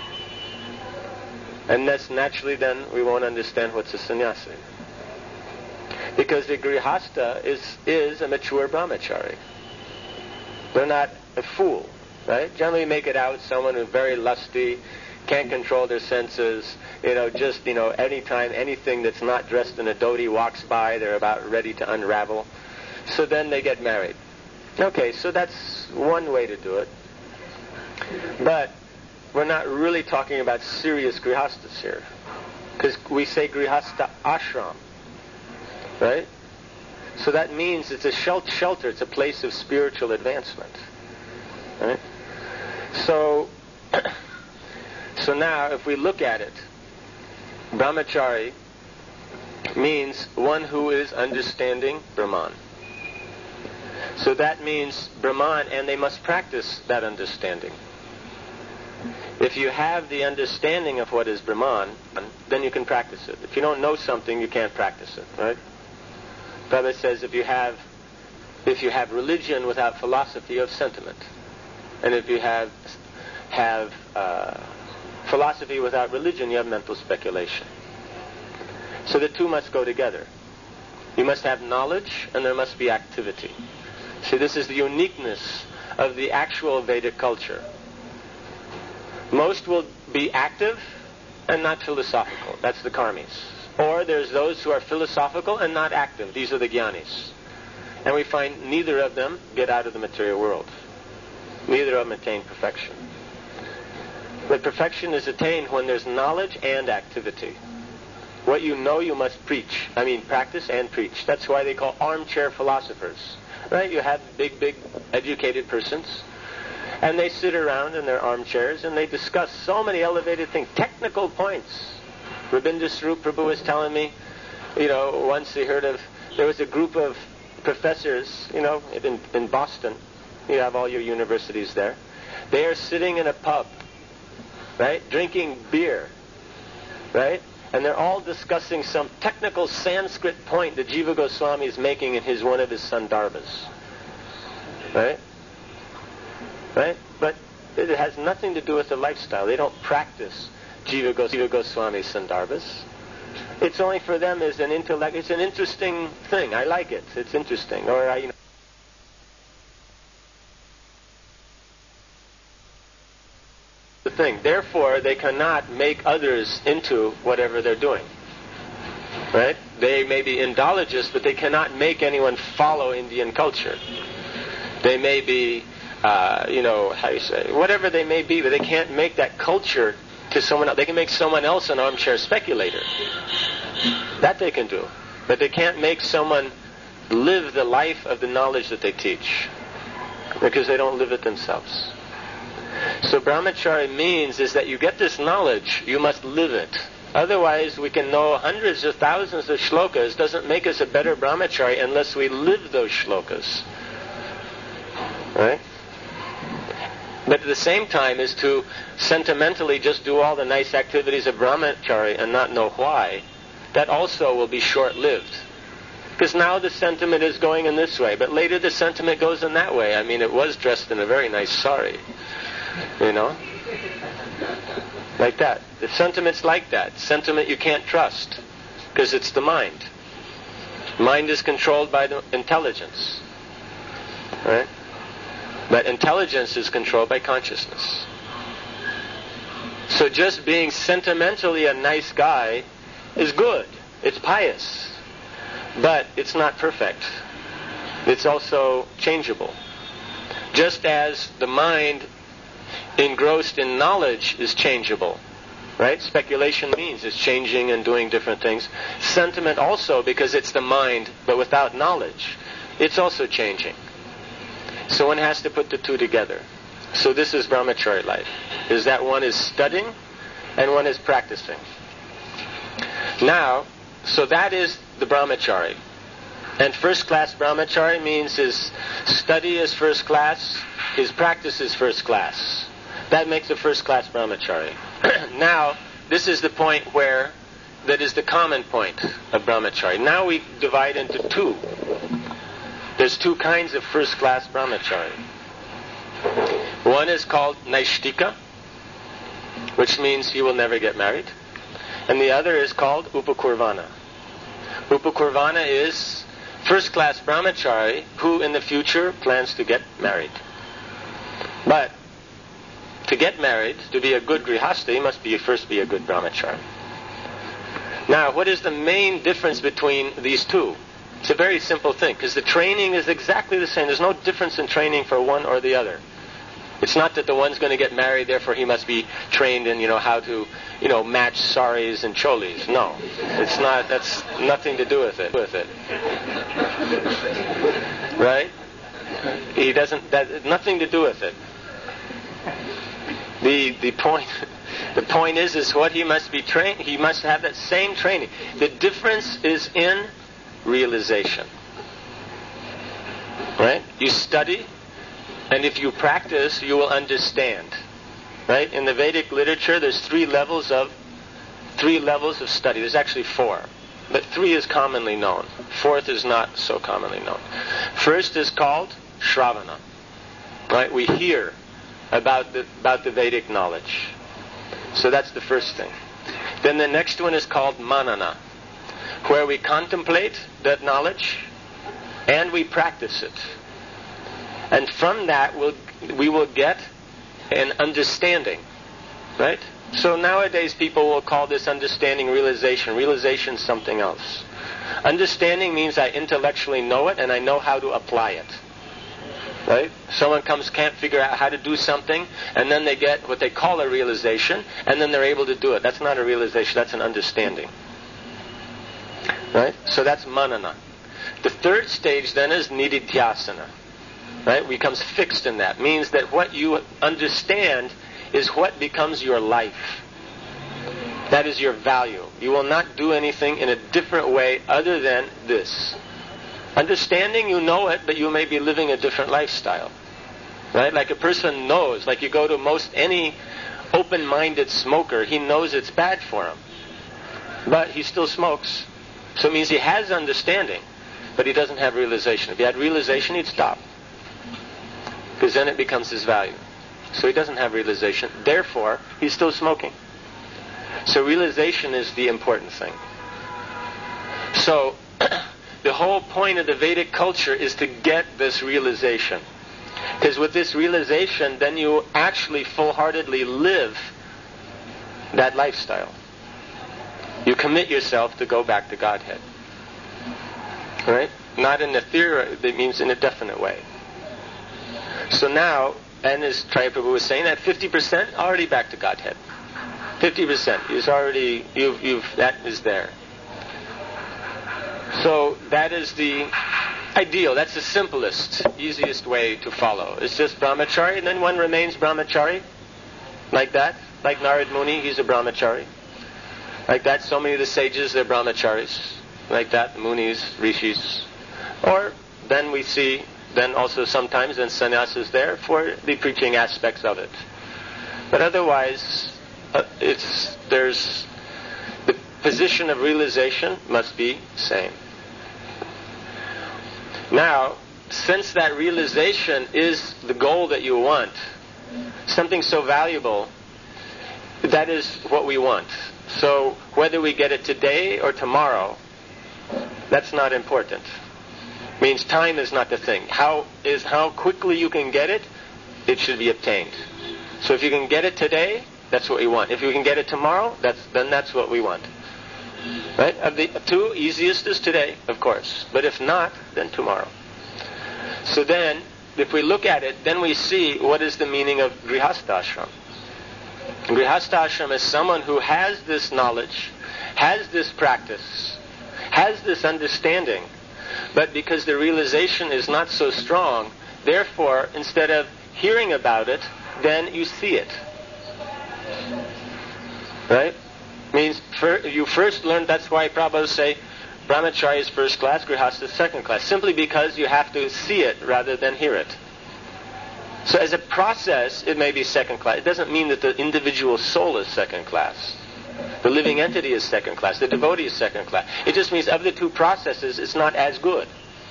And that's naturally then we won't understand what's a sannyasi. Because the grihastha is, is a mature brahmachari. They're not a fool, right? Generally make it out someone who's very lusty, can't control their senses, you know, just, you know, anytime anything that's not dressed in a dhoti walks by, they're about ready to unravel. So then they get married. Okay, so that's one way to do it. But we're not really talking about serious grihasthas here. Because we say grihastha ashram, right? So that means it's a shel- shelter, it's a place of spiritual advancement, right? So, so now if we look at it, brahmachari means one who is understanding Brahman. So that means Brahman, and they must practice that understanding. If you have the understanding of what is Brahman, then you can practice it. If you don't know something, you can't practice it, right? Prabhupada says if you have if you have religion without philosophy, you have sentiment. And if you have have uh, philosophy without religion, you have mental speculation. So the two must go together. You must have knowledge, and there must be activity. See, this is the uniqueness of the actual Vedic culture. Most will be active and not philosophical. That's the karmis. Or there's those who are philosophical and not active. These are the jnanis. And we find neither of them get out of the material world. Neither of them attain perfection. But perfection is attained when there's knowledge and activity. What you know you must preach. I mean, practice and preach. That's why they call armchair philosophers. Right? You have big, big educated persons, and they sit around in their armchairs and they discuss so many elevated things, technical points. Rabindra Swarup Prabhu was telling me, you know, once he heard of, there was a group of professors, you know, in, in Boston. You have all your universities there. They are sitting in a pub, right, drinking beer, right? And they're all discussing some technical Sanskrit point that Jiva Goswami is making in his one of his Sandarbhas. Right? Right? But it has nothing to do with the lifestyle. They don't practice Jiva, Gos- Jiva Goswami's Sandarbhas. It's only for them as an intellect. It's an interesting thing. I like it. It's interesting. Or I, you know. The thing. Therefore, they cannot make others into whatever they're doing. Right? They may be Indologists, but they cannot make anyone follow Indian culture. They may be, uh, you know, how you say, whatever they may be, but they can't make that culture to someone else. They can make someone else an armchair speculator. That they can do. But they can't make someone live the life of the knowledge that they teach, because they don't live it themselves. So brahmachari means is that you get this knowledge, you must live it. Otherwise, we can know hundreds of thousands of shlokas. Doesn't make us a better brahmachari unless we live those shlokas. Right? But at the same time is to sentimentally just do all the nice activities of brahmachari and not know why. That also will be short-lived. Because now the sentiment is going in this way, but later the sentiment goes in that way. I mean, it was dressed in a very nice sari. You know? Like that. The sentiment's like that. Sentiment you can't trust, because it's the mind. Mind is controlled by the intelligence. Right? But intelligence is controlled by consciousness. So just being sentimentally a nice guy is good. It's pious. But it's not perfect. It's also changeable. Just as the mind engrossed in knowledge is changeable, right? Speculation means it's changing and doing different things. Sentiment also, because it's the mind, but without knowledge, it's also changing. So one has to put the two together. So this is brahmachari life, is that one is studying and one is practicing. Now, so that is the brahmachari. And first class brahmachari means his study is first class, his practice is first class. That makes a first class brahmachari. Now, this is the point where, that is the common point of brahmachari. Now we divide into two. There's two kinds of first class brahmachari. One is called naishtika, which means he will never get married. And the other is called upakurvana. Upakurvana is first class brahmachari who in the future plans to get married. But to get married, to be a good grihastha, he must be first be a good brahmachari. Now, what is the main difference between these two? It's a very simple thing, because the training is exactly the same. There's no difference in training for one or the other. It's not that the one's going to get married, therefore he must be trained in, you know, how to, you know, match saris and cholis. No, it's not. That's nothing to do with it. With it, right? He doesn't. That nothing to do with it. The the point. The point is, is what he must be trained. He must have that same training. The difference is in realization. Right? You study. And if you practice, you will understand. Right? In the Vedic literature, there's three levels of three levels of study. There's actually four. But three is commonly known. Fourth is not so commonly known. First is called Shravana. Right? We hear about the about the Vedic knowledge. So that's the first thing. Then the next one is called Manana, where we contemplate that knowledge and we practice it. And from that, we'll, we will get an understanding, right? So nowadays, people will call this understanding realization. Realization is something else. Understanding means I intellectually know it and I know how to apply it, right? Someone comes, can't figure out how to do something, and then they get what they call a realization, and then they're able to do it. That's not a realization, that's an understanding, right? So that's manana. The third stage then is nididhyasana. Right? Becomes fixed in that. Means that what you understand is what becomes your life. That is your value. You will not do anything in a different way other than this. Understanding, you know it, but you may be living a different lifestyle. Right? Like a person knows, like you go to most any open-minded smoker, he knows it's bad for him. But he still smokes. So it means he has understanding, but he doesn't have realization. If he had realization, he'd stop. Because then it becomes his value. So he doesn't have realization. Therefore, he's still smoking. So realization is the important thing. So the whole point of the Vedic culture is to get this realization. Because with this realization, then you actually full-heartedly live that lifestyle. You commit yourself to go back to Godhead. Right? Not in a theory, that means in a definite way. So now, and as Traya Prabhu was saying, that fifty percent already back to Godhead. fifty percent is already, you've, you've, that is there. So that is the ideal, that's the simplest, easiest way to follow. It's just brahmachari, and then one remains brahmachari, like that. Like Narad Muni, he's a brahmachari. Like that, so many of the sages, they're brahmacharis. Like that, munis, rishis. Or then we see, then also sometimes then sannyas is there for the preaching aspects of it. But otherwise, uh, it's there's the position of realization must be same. Now, since that realization is the goal that you want, something so valuable, that is what we want. So whether we get it today or tomorrow, that's not important. Means time is not the thing. How is how quickly you can get it, it should be obtained. So if you can get it today, that's what we want. If you can get it tomorrow, that's then that's what we want. Right? Of the two, easiest is today, of course. But if not, then tomorrow. So then, if we look at it, then we see what is the meaning of Grihastha Ashram. Grihastha Ashram is someone who has this knowledge, has this practice, has this understanding, but because the realization is not so strong, therefore, instead of hearing about it, then you see it. Right? Means for, you first learn, that's why Prabhupada say, Brahmachari is first class, Grihastha is second class, simply because you have to see it rather than hear it. So as a process, it may be second class. It doesn't mean that the individual soul is second class. The living entity is second class. The devotee is second class. It just means of the two processes, it's not as good.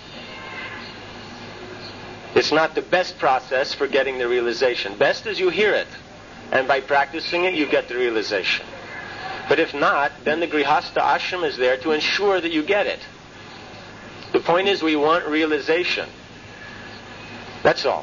It's not the best process for getting the realization. Best is you hear it. And by practicing it, you get the realization. But if not, then the Grihastha Ashram is there to ensure that you get it. The point is we want realization. That's all.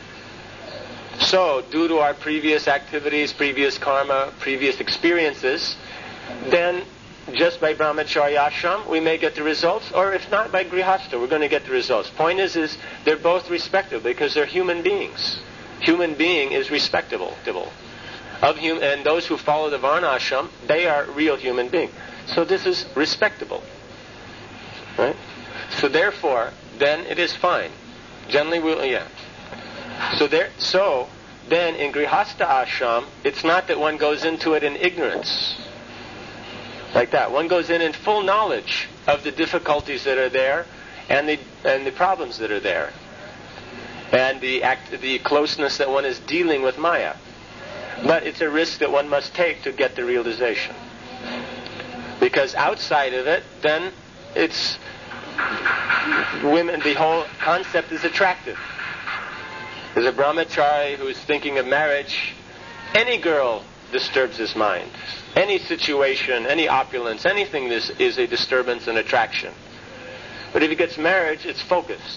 So, due to our previous activities, previous karma, previous experiences, then just by Brahmacharya Ashram, we may get the results, or if not, by Grihastha, we're going to get the results. Point is, is they're both respected because they're human beings. human being is respectable. Of hum- and those who follow the Varna ashram, they are real human beings. So this is respectable. Right? So therefore, then it is fine. Generally, we'll, yeah. So there, so then in Grihastha ashram, it's not that one goes into it in ignorance. Like that. One goes in in full knowledge of the difficulties that are there and the and the problems that are there. And the act, the closeness that one is dealing with Maya. But it's a risk that one must take to get the realization. Because outside of it, then it's women, the whole concept is attractive. There's a brahmachari who's thinking of marriage. Any girl disturbs his mind. Any situation, any opulence, anything this is a disturbance and attraction. But if he gets married, it's focused.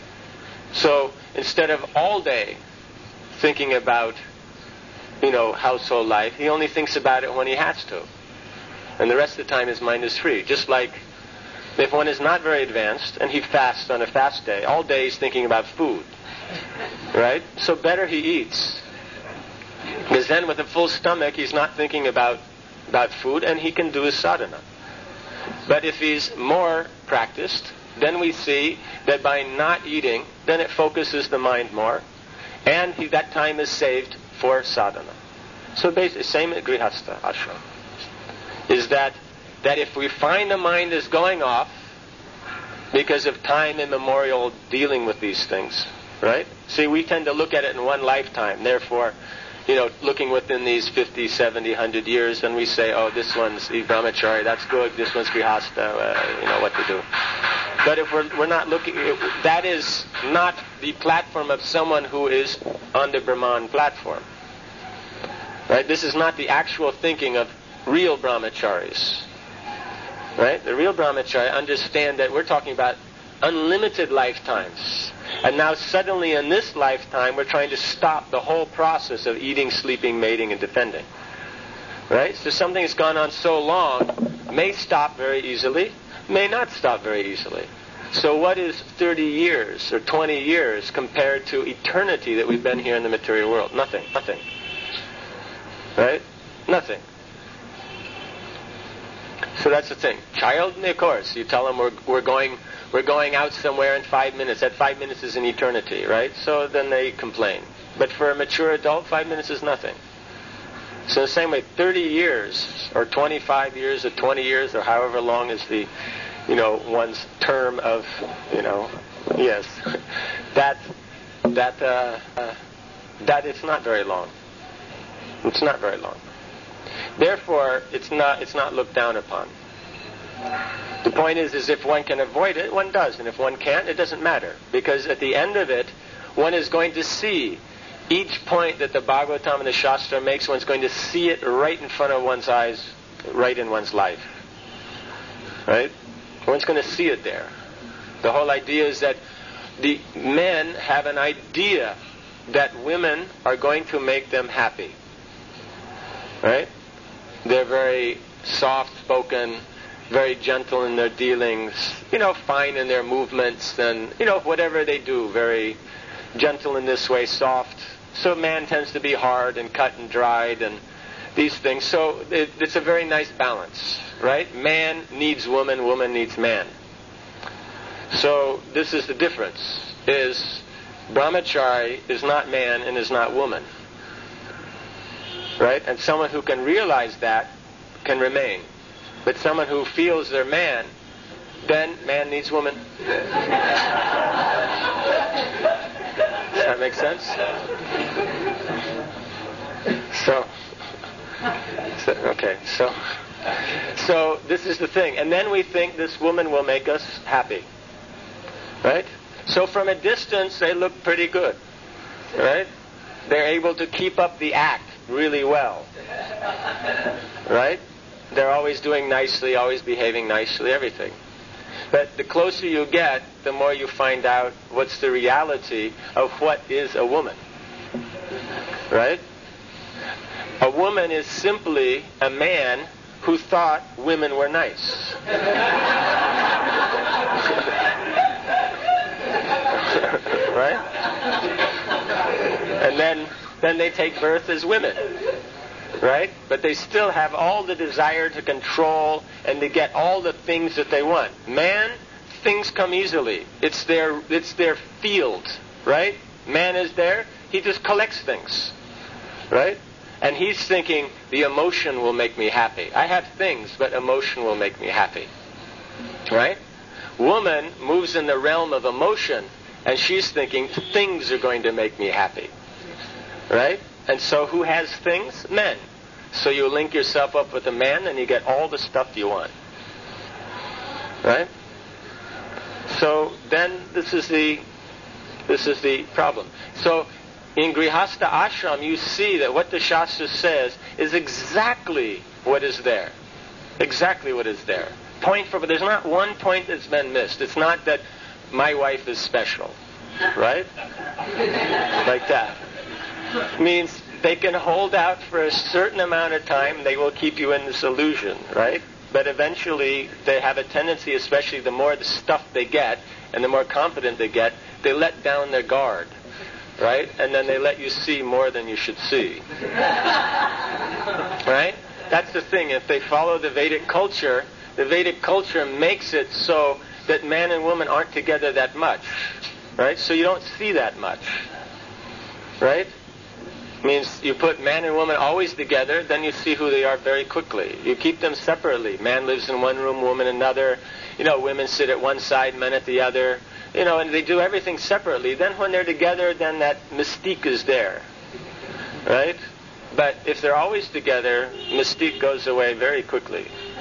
So instead of all day thinking about, you know, household life, he only thinks about it when he has to. And the rest of the time his mind is free. Just like if one is not very advanced and he fasts on a fast day, all day he's thinking about food. Right? So better he eats. Because then with a full stomach he's not thinking about, about food and he can do his sadhana. But if he's more practiced, then we see that by not eating, then it focuses the mind more. And he, that time is saved for sadhana. So basically, same at Grihastha ashram. Is that, that if we find the mind is going off because of time immemorial dealing with these things, right? See, we tend to look at it in one lifetime. Therefore, you know, looking within these fifty, seventy, one hundred years, then we say, oh, this one's brahmachari, that's good, this one's grihastha, uh, you know what to do. But if we're, we're not looking, that is not the platform of someone who is on the Brahman platform. Right? This is not the actual thinking of real brahmacharis. Right? The real brahmachari understand that we're talking about unlimited lifetimes. And now suddenly in this lifetime we're trying to stop the whole process of eating, sleeping, mating, and defending. Right? So something that's gone on so long may stop very easily, may not stop very easily. So what is thirty years or twenty years compared to eternity that we've been here in the material world? Nothing. Nothing. Right? Nothing. So that's the thing. Child, of course, you tell them we're we're going we're going out somewhere in five minutes. That five minutes is an eternity, right? So then they complain. But for a mature adult, five minutes is nothing. So the same way, thirty years or twenty-five years or twenty years or however long is the, you know, one's term of, you know, yes, that that uh, uh, that it's not very long. It's not very long. Therefore, it's not it's not looked down upon. The point is, is if one can avoid it, one does, and if one can't, it doesn't matter, because at the end of it, one is going to see each point that the Bhagavatam and the Shastra makes. One's going to see it right in front of one's eyes, right in one's life. Right? One's going to see it there. The whole idea is that the men have an idea that women are going to make them happy. Right? They're very soft-spoken, very gentle in their dealings, you know, fine in their movements, and, you know, whatever they do, very gentle in this way, soft. So man tends to be hard and cut and dried and these things. So it, it's a very nice balance, right? Man needs woman, woman needs man. So this is the difference, is brahmachari is not man and is not woman. Right? And someone who can realize that can remain. But someone who feels they're man, then man needs woman. Does that make sense? So, so okay, so so this is the thing. And then we think this woman will make us happy. Right? So from a distance they look pretty good. Right? They're able to keep up the act really well. Right? They're always doing nicely, always behaving nicely, everything. But the closer you get, the more you find out what's the reality of what is a woman. Right? A woman is simply a man who thought women were nice. Right? And then, then they take birth as women. Right? But they still have all the desire to control and to get all the things that they want. Man, things come easily. It's their, it's their field. Right? Man is there. He just collects things. Right? And he's thinking, the emotion will make me happy. I have things, but emotion will make me happy. Right? Woman moves in the realm of emotion, and she's thinking, things are going to make me happy. Right? And so who has things? Men. So you link yourself up with a man, and you get all the stuff you want. Right? So then this is the this is the problem. So in Grihastha Ashram, you see that what the Shastra says is exactly what is there. Exactly what is there. Point for, but there's not one point that's been missed. It's not that my wife is special. Right? Like that. Means they can hold out for a certain amount of time. They will keep you in this illusion. Right? But eventually they have a tendency, especially the more the stuff they get and the more confident they get, they let down their guard. Right? And then they let you see more than you should see. Right? That's the thing. If they follow the Vedic culture, the Vedic culture makes it so that man and woman aren't together that much. Right? So you don't see that much. Right? Means you put man and woman always together, then you see who they are very quickly. You keep them separately. Man lives in one room, woman another. You know, women sit at one side, men at the other. You know, and they do everything separately. Then when they're together, then that mystique is there. Right? But if they're always together, mystique goes away very quickly.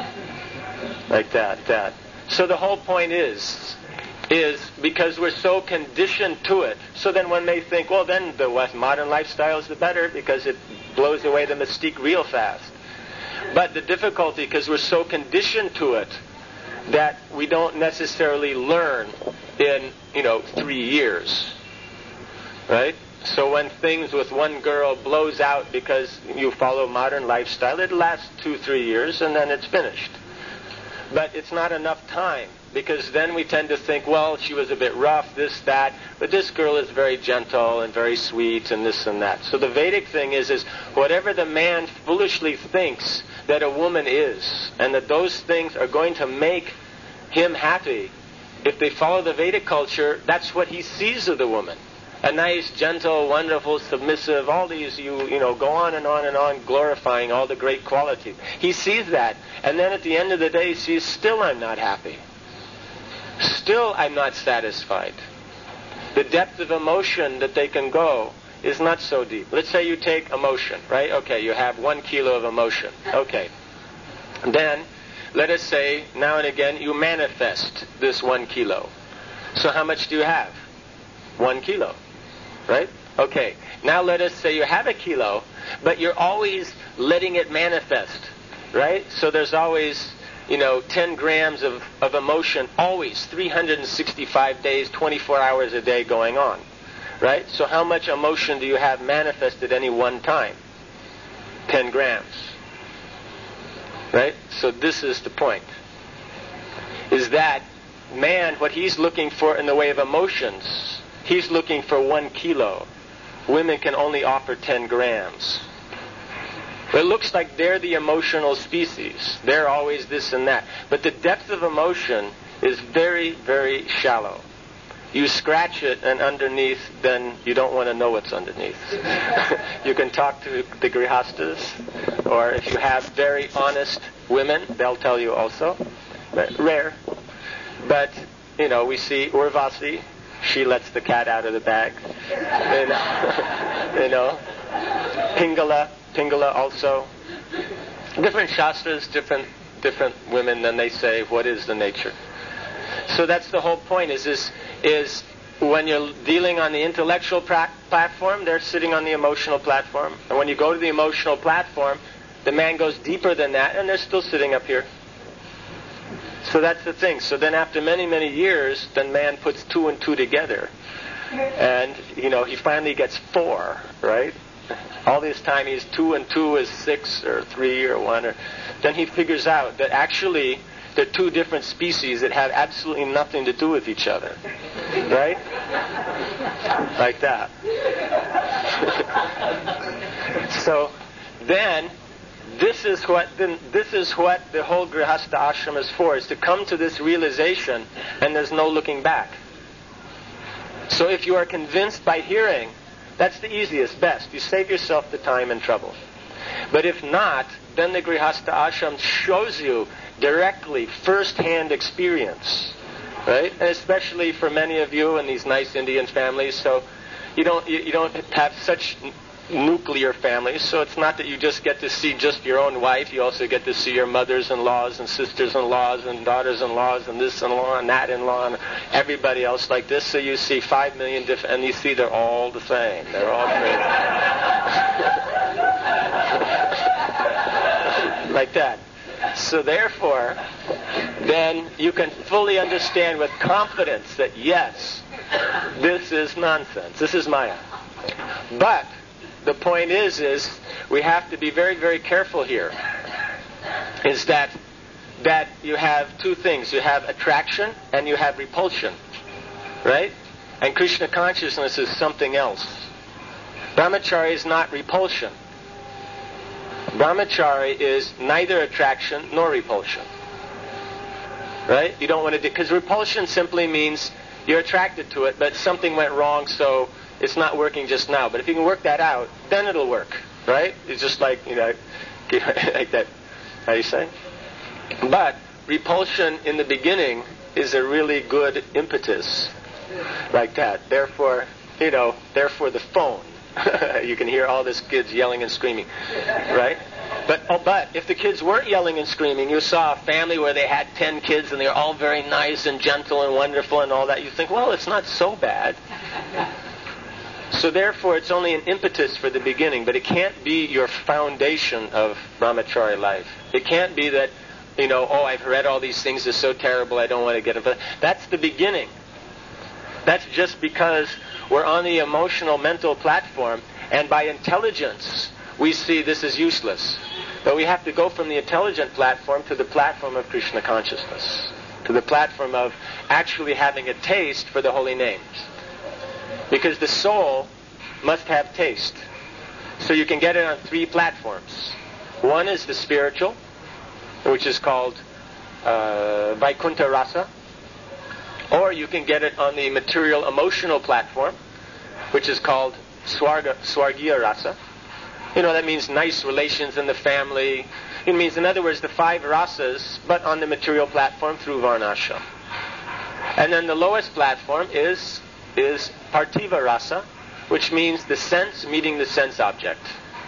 Like that, that. So the whole point is, is because we're so conditioned to it, so then one may think, well, then the modern lifestyle is the better because it blows away the mystique real fast. But the difficulty, because we're so conditioned to it, that we don't necessarily learn in, you know, three years. Right? So when things with one girl blows out because you follow modern lifestyle, it lasts two, three years and then it's finished. But it's not enough time, because then we tend to think, well, she was a bit rough, this, that, but this girl is very gentle and very sweet and this and that. So the Vedic thing is, is whatever the man foolishly thinks that a woman is, and that those things are going to make him happy, if they follow the Vedic culture, that's what he sees of the woman. A nice, gentle, wonderful, submissive, all these, you you know, go on and on and on glorifying all the great qualities. He sees that. And then at the end of the day, he sees, still I'm not happy. Still I'm not satisfied. The depth of emotion that they can go is not so deep. Let's say you take emotion, right? Okay, you have one kilo of emotion. Okay. Then, let us say, now and again, you manifest this one kilo. So how much do you have? One kilo. Right? Okay. Now let us say you have a kilo, but you're always letting it manifest. Right? So there's always, you know, ten grams of, of emotion, always three hundred sixty-five days, twenty-four hours a day going on. Right? So how much emotion do you have manifested any one time? ten grams. Right? So this is the point. Is that man, what he's looking for in the way of emotions, he's looking for one kilo. Women can only offer ten grams. But it looks like they're the emotional species. They're always this and that. But the depth of emotion is very, very shallow. You scratch it and underneath, then you don't want to know what's underneath. You can talk to the grihastas, or if you have very honest women, they'll tell you also. But rare. But, you know, we see Urvasi, she lets the cat out of the bag. You know, you know. Pingala, Pingala also. Different shastras, different different women, then they say, what is the nature? So that's the whole point, is this, is when you're dealing on the intellectual pra- platform, they're sitting on the emotional platform. And when you go to the emotional platform, the man goes deeper than that, and they're still sitting up here. So that's the thing. So then after many, many years, then man puts two and two together. And, you know, he finally gets four, right? All this time he's two and two is six or three or one. Or then he figures out that actually they're two different species that have absolutely nothing to do with each other. Right? Like that. So then, this is what then this is what the whole Grihastha ashram is for, is to come to this realization, and there's no looking back. So if you are convinced by hearing, that's the easiest, best. You save yourself the time and trouble. But if not, then the Grihastha ashram shows you directly, first-hand experience, right? And especially for many of you in these nice Indian families, so you don't you, you don't have such nuclear families, so it's not that you just get to see just your own wife, you also get to see your mothers-in-laws and sisters-in-laws and daughters-in-laws and this-in-law and that-in-law and everybody else like this, so you see five million different, and you see they're all the same. They're all crazy. Like that. So therefore, then you can fully understand with confidence that yes, this is nonsense. This is Maya. But the point is, is we have to be very, very careful here. Is that that you have two things. You have attraction and you have repulsion. Right? And Krishna consciousness is something else. Brahmachari is not repulsion. Brahmachari is neither attraction nor repulsion. Right? You don't want to do, because repulsion simply means you're attracted to it, but something went wrong, so it's not working just now. But if you can work that out, then it'll work. Right? It's just like, you know, like that. How do you say? But repulsion in the beginning is a really good impetus. Like that. Therefore, you know, therefore the phone. You can hear all these kids yelling and screaming, right? But oh, but if the kids weren't yelling and screaming, you saw a family where they had ten kids and they're all very nice and gentle and wonderful and all that, you think, well, it's not so bad. So therefore, it's only an impetus for the beginning, but it can't be your foundation of brahmachari life. It can't be that, you know, oh, I've read all these things, they're so terrible, I don't want to get them. That's the beginning. That's just because we're on the emotional, mental platform, and by intelligence, we see this is useless. But we have to go from the intelligent platform to the platform of Krishna consciousness, to the platform of actually having a taste for the holy names. Because the soul must have taste. So you can get it on three platforms. One is the spiritual, which is called uh, Vaikuntha Rasa. Or you can get it on the material emotional platform, which is called Swarga, Swargiya Rasa. You know, that means nice relations in the family. It means, in other words, the five rasas, but on the material platform through Varnashram. And then the lowest platform is is Parthiva Rasa, which means the sense meeting the sense object.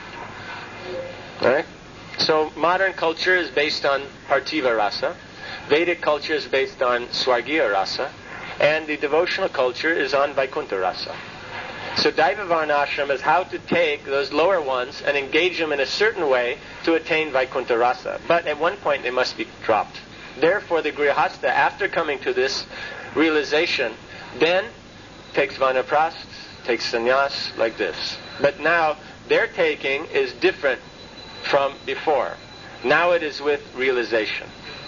All right? So modern culture is based on Parthiva Rasa. Vedic culture is based on Swargiya Rasa, and the devotional culture is on Vaikuntha Rasa. So Daiva Varnashram is how to take those lower ones and engage them in a certain way to attain Vaikuntha Rasa. But at one point they must be dropped. Therefore the Grihastha, after coming to this realization, then takes Vanaprast, takes sannyas, like this. But now their taking is different from before. Now it is with realization.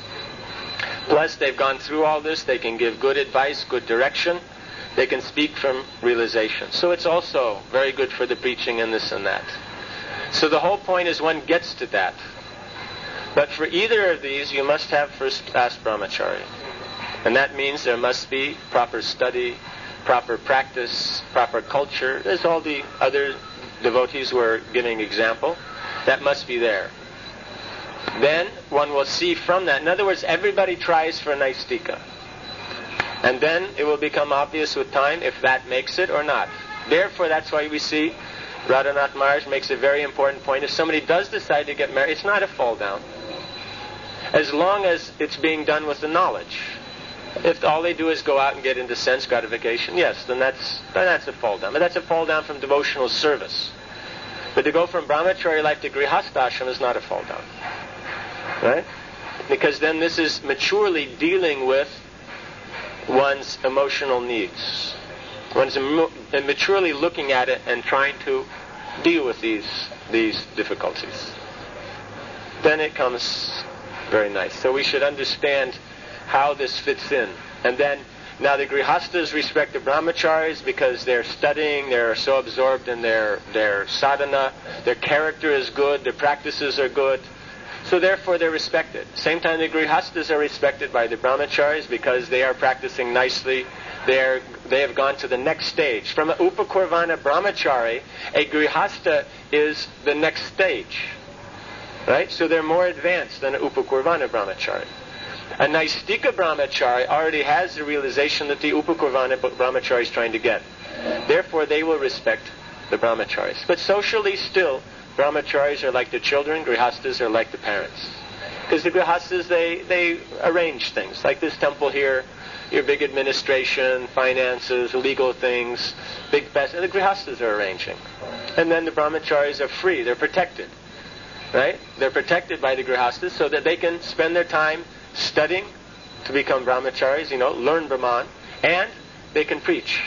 Plus, they've gone through all this. They can give good advice, good direction. They can speak from realization. So it's also very good for the preaching and this and that. So the whole point is one gets to that. But for either of these, you must have first class brahmachari. And that means there must be proper study, proper practice, proper culture. There's all the other devotees who are giving example. That must be there. Then one will see from that. In other words, everybody tries for Naistika. And then it will become obvious with time if that makes it or not. Therefore, that's why we see Radhanath Maharaj makes a very important point. If somebody does decide to get married, it's not a fall down. As long as it's being done with the knowledge. If all they do is go out and get into sense gratification, yes, then that's then that's a fall down. But that's a fall down from devotional service. But to go from brahmachari life to grihastha is not a fall down. Right? Because then this is maturely dealing with one's emotional needs. One's emo- maturely looking at it and trying to deal with these these difficulties. Then it comes very nice. So we should understand how this fits in. And then Now the grihastas respect the brahmacharis because they're studying, they're so absorbed in their, their sadhana, their character is good, their practices are good, so therefore they're respected. Same time the grihastas are respected by the brahmacharis because they are practicing nicely, they're, they have gone to the next stage. From an upakurvana brahmachari, a grihasta is the next stage. Right? So they're more advanced than an upakurvana brahmachari. A Naistika brahmachari already has the realization that the upakurvana brahmachari is trying to get. Therefore, they will respect the brahmacharis. But socially, still, brahmacharis are like the children, grihastas are like the parents. Because the grihastas, they, they arrange things. Like this temple here, your big administration, finances, legal things, big fest, and the grihastas are arranging. And then the brahmacharis are free, they're protected. Right? They're protected by the grihastas so that they can spend their time studying to become brahmacharis, you know, learn Brahman, and they can preach.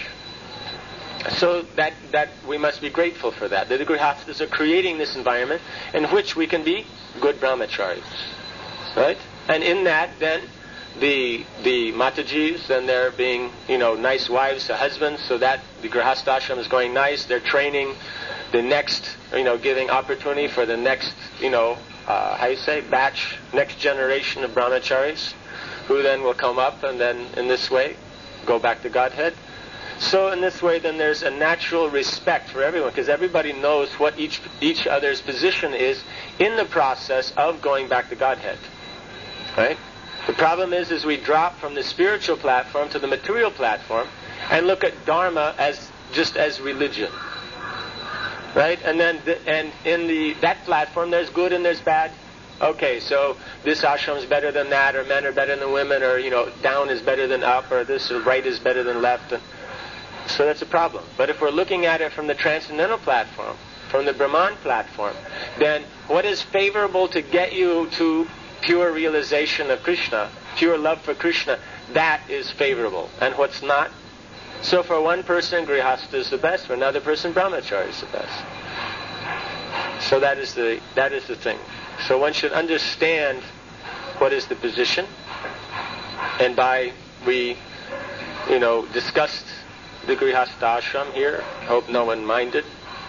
So that that we must be grateful for that. That the grihastas are creating this environment in which we can be good brahmacharis. Right? And in that, then, the the matajis, then they're being, you know, nice wives to husbands, so that the grihastha ashram is going nice. They're training the next, you know, giving opportunity for the next, you know, uh, how you say, batch, next generation of brahmacharis, who then will come up and then in this way go back to Godhead. So in this way then there's a natural respect for everyone, because everybody knows what each each other's position is in the process of going back to Godhead. Right? The problem is, is we drop from the spiritual platform to the material platform and look at Dharma as just as religion. Right? And then, the, and in the that platform, there's good and there's bad. Okay, so this ashram is better than that, or men are better than women, or, you know, down is better than up, or this or right is better than left. And so that's a problem. But if we're looking at it from the transcendental platform, from the Brahman platform, then what is favorable to get you to pure realization of Krishna, pure love for Krishna, that is favorable. And what's not? So for one person, grihastha is the best. For another person, brahmachari is the best. So that is the that is the thing. So one should understand what is the position. And by we, you know, discussed the grihastha ashram here. Hope no one minded.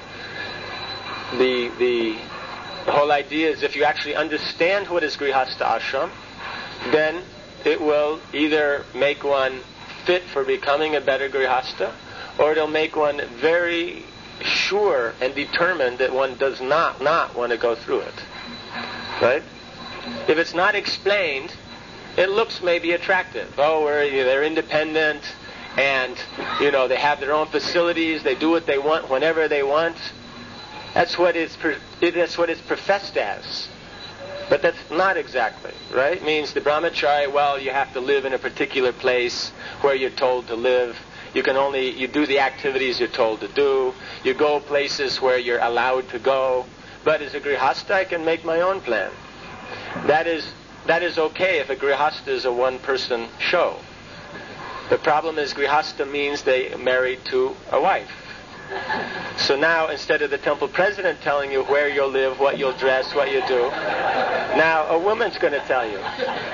The the the whole idea is, if you actually understand what is grihastha ashram, then it will either make one fit for becoming a better grihastha, or it'll make one very sure and determined that one does not not want to go through it. Right? If it's not explained, it looks maybe attractive. Oh, we're, they're independent, and, you know, they have their own facilities, they do what they want whenever they want. That's what it's that's what it's professed as. But that's not exactly, right? It means the brahmachari, well, you have to live in a particular place where you're told to live. You can only, you do the activities you're told to do. You go places where you're allowed to go. But as a grihastha, I can make my own plan. That is, that is okay if a grihastha is a one-person show. The problem is grihastha means they married to a wife. So now, instead of the temple president telling you where you'll live, what you'll dress, what you do, now a woman's going to tell you.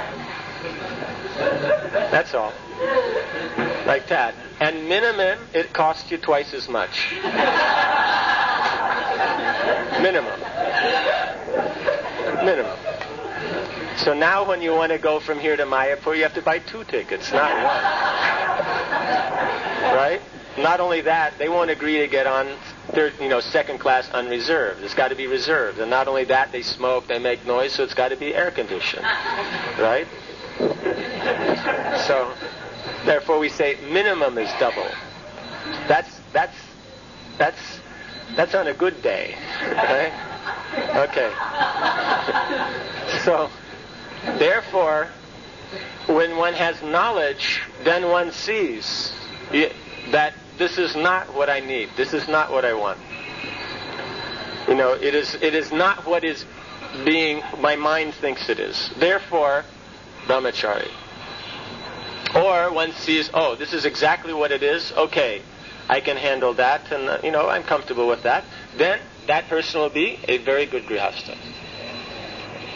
That's all. Like that. And minimum, it costs you twice as much. Minimum. Minimum. So now when you want to go from here to Mayapur, you have to buy two tickets, not one. Right? Not only that, they won't agree to get on third, you know, second class unreserved. It's got to be reserved. And not only that, they smoke, they make noise, so it's got to be air conditioned. Right? So, therefore we say minimum is double. That's that's that's that's on a good day. Okay? Okay. So, therefore, when one has knowledge, then one sees that this is not what I need. This is not what I want. You know, it is it is not what is being my mind thinks it is. Therefore, brahmachari. Or one sees, oh, this is exactly what it is. Okay, I can handle that, and uh, you know, I'm comfortable with that. Then that person will be a very good grihastha.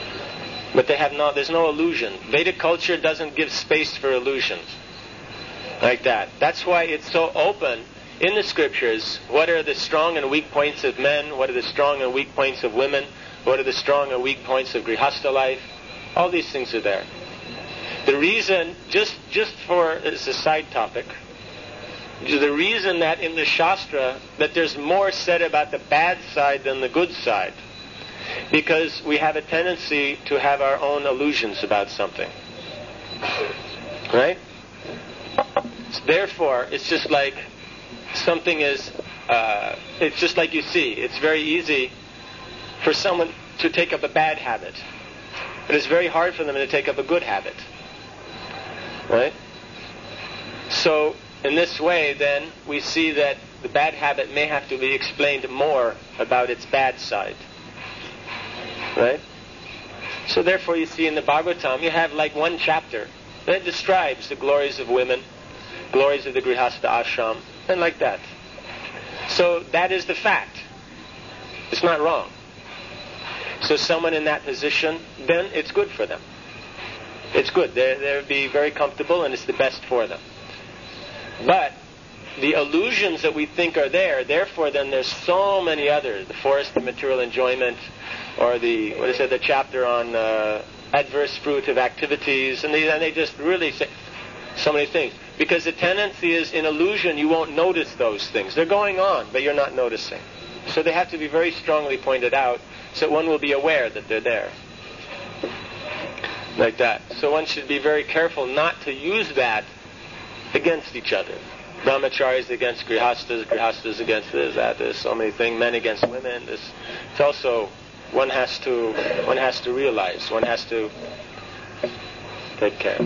But they have no, there's no illusion. Vedic culture doesn't give space for illusions. Like that. That's why it's so open in the scriptures. What are the strong and weak points of men? What are the strong and weak points of women? What are the strong and weak points of Grihastha life? All these things are there. The reason, just just for as a side topic, the reason that in the Shastra that there's more said about the bad side than the good side, because we have a tendency to have our own illusions about something. Right? So therefore, it's just like something is, uh, it's just like you see, it's very easy for someone to take up a bad habit. But it's very hard for them to take up a good habit. Right? So, in this way, then, we see that the bad habit may have to be explained more about its bad side. Right? So therefore, you see in the Bhagavatam, you have like one chapter that describes the glories of women, glories of the Grihastha ashram, and like that. So that is the fact. It's not wrong. So someone in that position, then it's good for them. It's good. They they'll be very comfortable, and it's the best for them. But the illusions that we think are there, therefore then there's so many others. The forest of material enjoyment, or the, what is it, the chapter on uh, adverse fruit of activities, and they, and they just really say so many things. Because the tendency is in illusion you won't notice those things. They're going on, but you're not noticing. So they have to be very strongly pointed out so one will be aware that they're there. Like that. So one should be very careful not to use that against each other. Brahmacharis against grihasthas, grihasthas against this, that, there's so many things, men against women. This, it's also, one has to, one has to realize, one has to take care.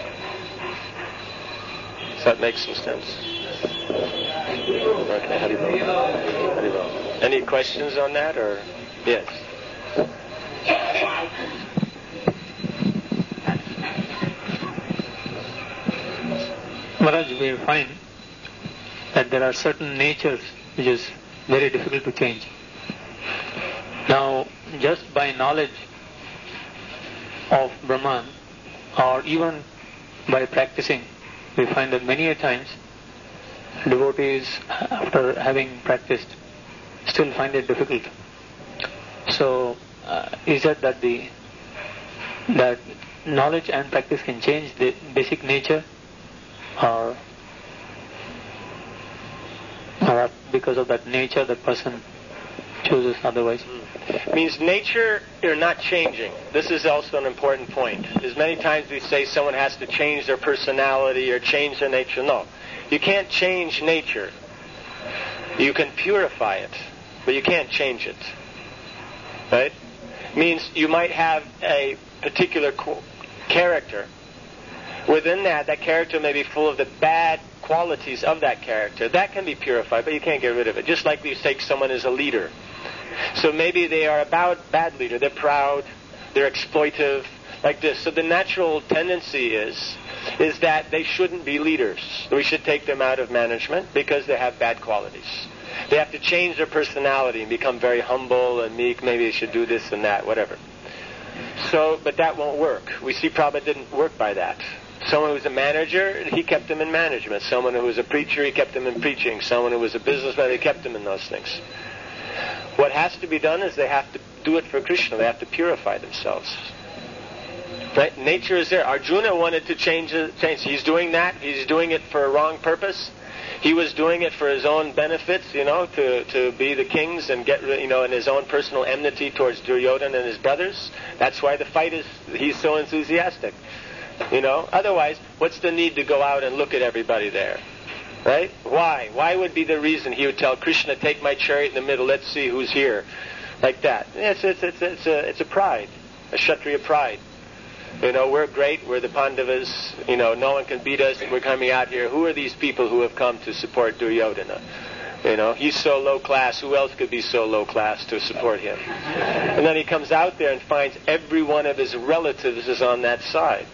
Does that make some sense? Okay, Haribol. Haribol. Any questions on that, or? Yes. Maharaj, we find that there are certain natures which is very difficult to change. Now, just by knowledge of Brahman, or even by practicing, we find that many a times devotees, after having practiced, still find it difficult. So, uh, is it that the that knowledge and practice can change the basic nature, or, or because of that nature the person chooses otherwise? Means nature, you're not changing. This is also an important point. As many times we say someone has to change their personality or change their nature. No. You can't change nature. You can purify it, but you can't change it. Right? Means you might have a particular co- character. Within that, that character may be full of the bad qualities of that character. That can be purified, but you can't get rid of it. Just like we take someone as a leader. So maybe they are a bad leader. They're proud, they're exploitive, like this. So the natural tendency is, is that they shouldn't be leaders. We should take them out of management because they have bad qualities. They have to change their personality and become very humble and meek. Maybe they should do this and that, whatever. So, but that won't work. We see Prabhupada didn't work by that. Someone who was a manager, he kept him in management. Someone who was a preacher, he kept him in preaching. Someone who was a businessman, he kept him in those things. What has to be done is they have to do it for Krishna. They have to purify themselves. Right? Nature is there. Arjuna wanted to change. change. He's doing that. He's doing it for a wrong purpose. He was doing it for his own benefits, you know, to, to be the kings and get, you know, and his own personal enmity towards Duryodhana and his brothers. That's why the fight is, he's so enthusiastic. You know, otherwise, what's the need to go out and look at everybody there? Right? Why? Why would be the reason he would tell Krishna, take my chariot in the middle, let's see who's here. Like that. It's, it's, it's, it's, a, it's a pride, a Kshatriya pride. You know, we're great, we're the Pandavas, you know, no one can beat us, we're coming out here. Who are these people who have come to support Duryodhana? You know, he's so low class, who else could be so low class to support him? And then he comes out there and finds every one of his relatives is on that side.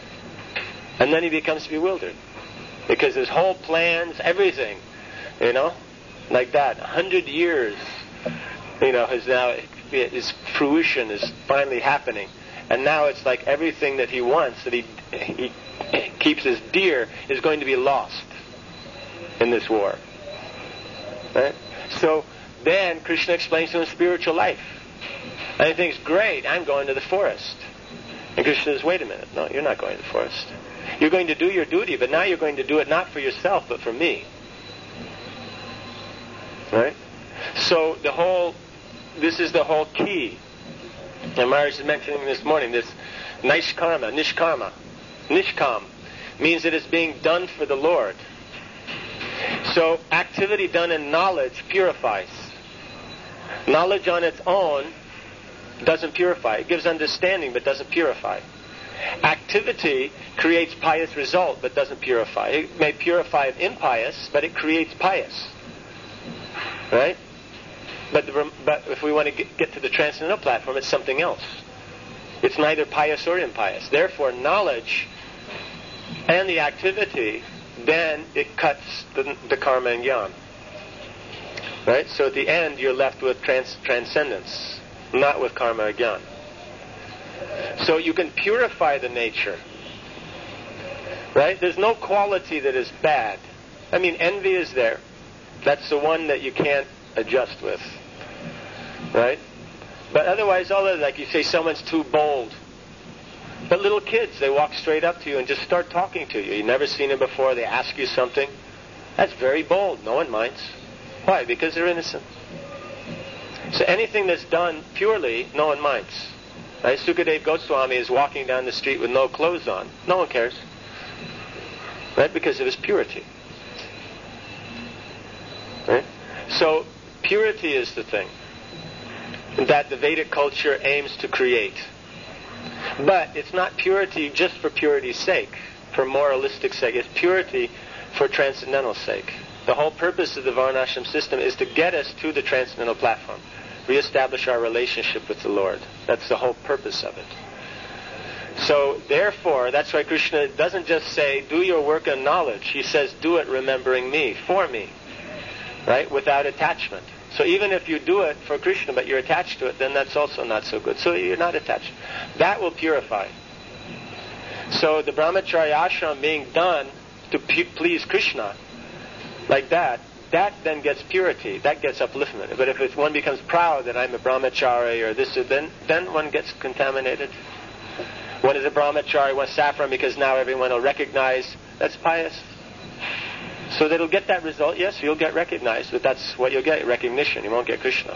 And then he becomes bewildered. Because his whole plans, everything, you know, like that, a hundred years, you know, has now, his fruition is finally happening. And now it's like everything that he wants, that he he keeps as dear is going to be lost in this war. Right? So then Krishna explains to him spiritual life. And he thinks, great, I'm going to the forest. And Krishna says, wait a minute, no, you're not going to the forest. You're going to do your duty, but now you're going to do it not for yourself, but for me. Right? So the whole, this is the whole key. And Maharaj is mentioning this morning, this Naishkarma, Nishkarma. Nishkam means that it's being done for the Lord. So activity done in knowledge purifies. Knowledge on its own doesn't purify. It gives understanding but doesn't purify. Activity creates pious result but doesn't purify. It may purify impious, but it creates pious. Right? But, the, but if we want to get, get to the transcendental platform, it's something else. It's neither pious or impious. Therefore, knowledge and the activity, then it cuts the, the karma and jnana. Right? So at the end, you're left with trans, transcendence, not with karma or jnana. So you can purify the nature. Right? There's no quality that is bad. I mean, envy is there. That's the one that you can't adjust with. Right? But otherwise, all of, like you say, someone's too bold. But little kids, they walk straight up to you and just start talking to you. You've never seen them before. They ask you something. That's very bold. No one minds. Why? Because they're innocent. So anything that's done purely, no one minds. Right? Sukadeva Goswami is walking down the street with no clothes on. No one cares. Right? Because of his purity. Right? So purity is the thing that the Vedic culture aims to create. But it's not purity just for purity's sake, for moralistic sake. It's purity for transcendental sake. The whole purpose of the Varnashram system is to get us to the transcendental platform, reestablish our relationship with the Lord. That's the whole purpose of it. So, therefore, that's why Krishna doesn't just say, do your work in knowledge. He says, do it remembering me, for me. Right? Without attachment. So even if you do it for Krishna, but you're attached to it, then that's also not so good. So you're not attached. That will purify. So the brahmacharya ashram being done to p- please Krishna, like that, that then gets purity. That gets upliftment. But if it's, one becomes proud that I'm a brahmachari or this, or then then one gets contaminated. One is a brahmachari, one saffron because now everyone will recognize. That's pious. So that it'll get that result, yes, you'll get recognized, but that's what you'll get, recognition. You won't get Krishna.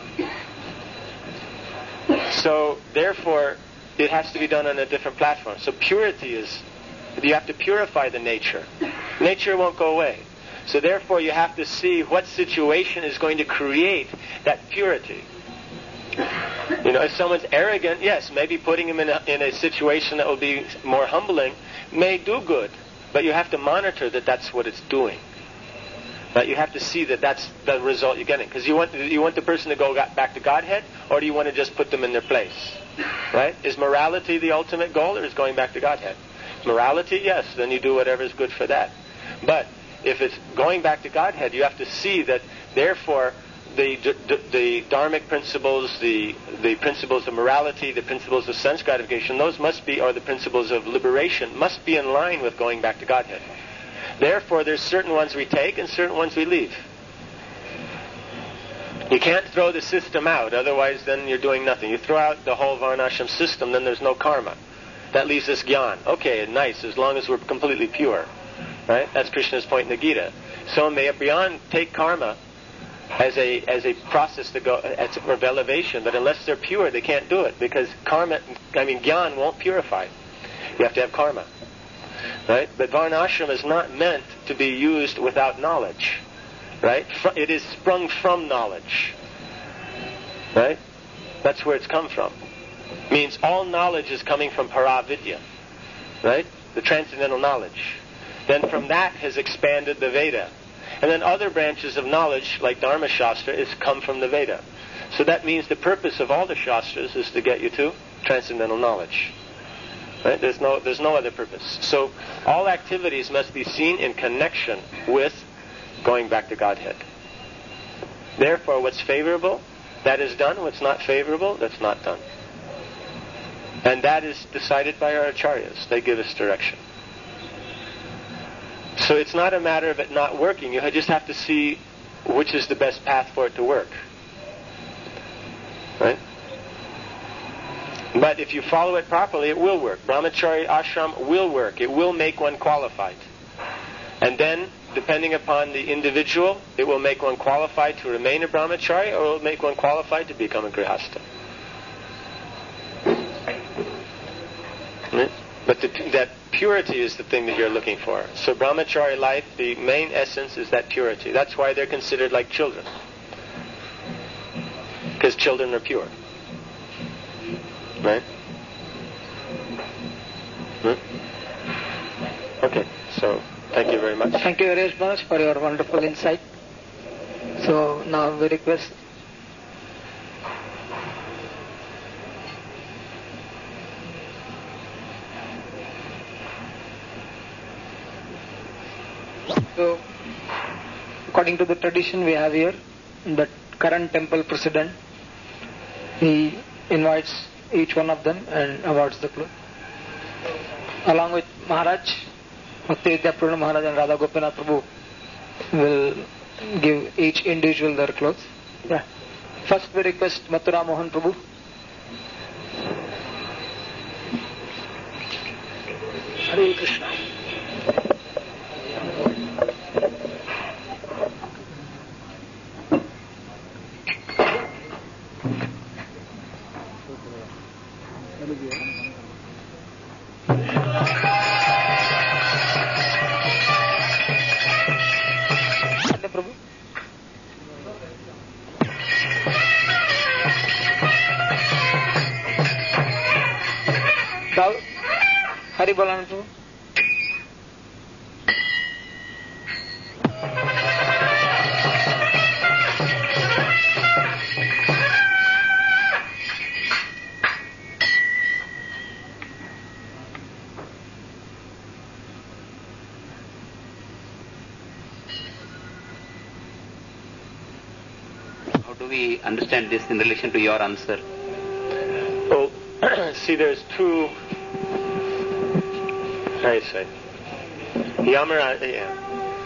So, therefore, it has to be done on a different platform. So purity is, you have to purify the nature. Nature won't go away. So therefore, you have to see what situation is going to create that purity. You know, if someone's arrogant, yes, maybe putting him in a, in a situation that will be more humbling may do good, but you have to monitor that that's what it's doing. But you have to see that that's the result you're getting. Because you want you want the person to go back to Godhead, or do you want to just put them in their place? Right? Is morality the ultimate goal, or is going back to Godhead? Morality, yes, then you do whatever is good for that. But if it's going back to Godhead, you have to see that, therefore, the the, the dharmic principles, the, the principles of morality, the principles of sense gratification, those must be, or the principles of liberation, must be in line with going back to Godhead. Therefore, there's certain ones we take and certain ones we leave. You can't throw the system out, otherwise then you're doing nothing. You throw out the whole Varnashram system, then there's no karma. That leaves us jnana. Okay, nice, as long as we're completely pure. Right? That's Krishna's point in the Gita. So may beyond take karma as a as a process to go as of elevation, but unless they're pure, they can't do it, because karma, I mean jnana won't purify. You have to have karma. Right? But Varnashram is not meant to be used without knowledge. Right? It is sprung from knowledge. Right? That's where it's come from. It means all knowledge is coming from Paravidya. Right? The transcendental knowledge. Then from that has expanded the Veda. And then other branches of knowledge, like Dharma Shastra, is come from the Veda. So that means the purpose of all the Shastras is to get you to transcendental knowledge. Right? There's no there's no other purpose. So all activities must be seen in connection with going back to Godhead. Therefore, what's favorable, that is done. What's not favorable, that's not done. And that is decided by our acharyas. They give us direction. So it's not a matter of it not working. You just have to see which is the best path for it to work. Right? But if you follow it properly, it will work. Brahmachari ashram will work. It will make one qualified. And then, depending upon the individual, it will make one qualified to remain a brahmachari, or it will make one qualified to become a grihastha. Right? But the, that purity is the thing that you're looking for. So brahmachari life, the main essence is that purity. That's why they're considered like children. Because children are pure. Right? Hmm? Okay, so thank you very much. Thank you very much for your wonderful insight. So now we request So, according to the tradition we have here, the current temple president, he invites each one of them and awards the cloth. Along with Maharaj, Bhakti Vidyapurna Maharaj and Radha Gopinath Prabhu will give each individual their clothes. Yeah. First we request Mathura Mohan Prabhu. Hare Krishna. Hari Bolan Prabhu. How do we understand this in relation to your answer? Well, see, there's two. I say, Yamaraj, yeah.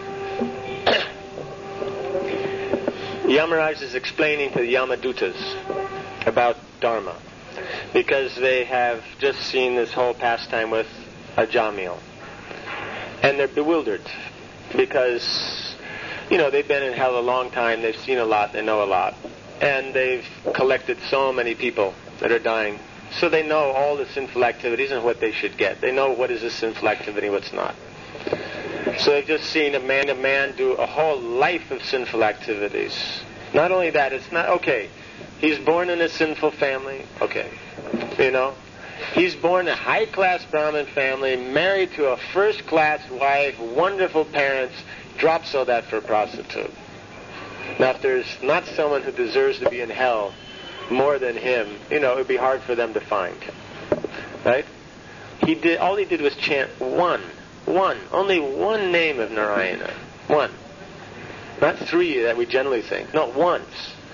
Yamaraj is explaining to the Yamadutas about Dharma, because they have just seen this whole pastime with Ajamil, and they're bewildered because, you know, they've been in hell a long time, they've seen a lot, they know a lot, and they've collected so many people that are dying. So they know all the sinful activities and what they should get. They know what is a sinful activity, what's not. So they've just seen a man, a man do a whole life of sinful activities. Not only that, it's not, okay, he's born in a sinful family, okay, you know. He's born in a high-class Brahmin family, married to a first-class wife, wonderful parents, drops all that for a prostitute. Now, if there's not someone who deserves to be in hell more than him, you know, it would be hard for them to find. Right? He did, all he did was chant one, one, only one name of Narayana. One. Not three that we generally think. No, once.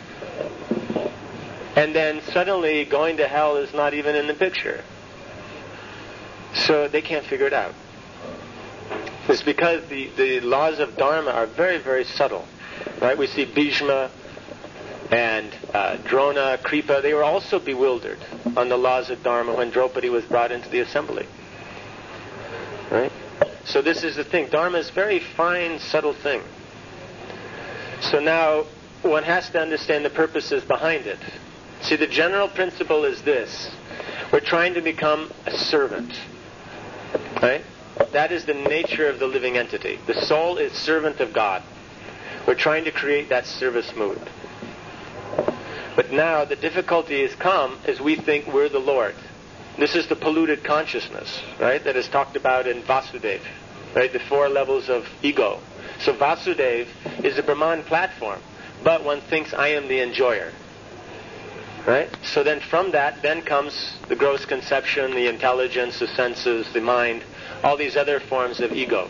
And then suddenly going to hell is not even in the picture. So they can't figure it out. It's because the, the laws of Dharma are very, very subtle. Right? We see Bhishma and uh, Drona, Kripa, they were also bewildered on the laws of Dharma when Draupadi was brought into the assembly. Right? So this is the thing. Dharma is a very fine, subtle thing. So now one has to understand the purposes behind it. See, the general principle is this. We're trying to become a servant. Right? That is the nature of the living entity. The soul is servant of God. We're trying to create that service mood. But now the difficulty has come as we think we're the Lord. This is the polluted consciousness, right, that is talked about in Vasudeva, right, the four levels of ego. So Vasudeva is a Brahman platform, but one thinks I am the enjoyer. Right? So then from that then comes the gross conception, the intelligence, the senses, the mind, all these other forms of ego.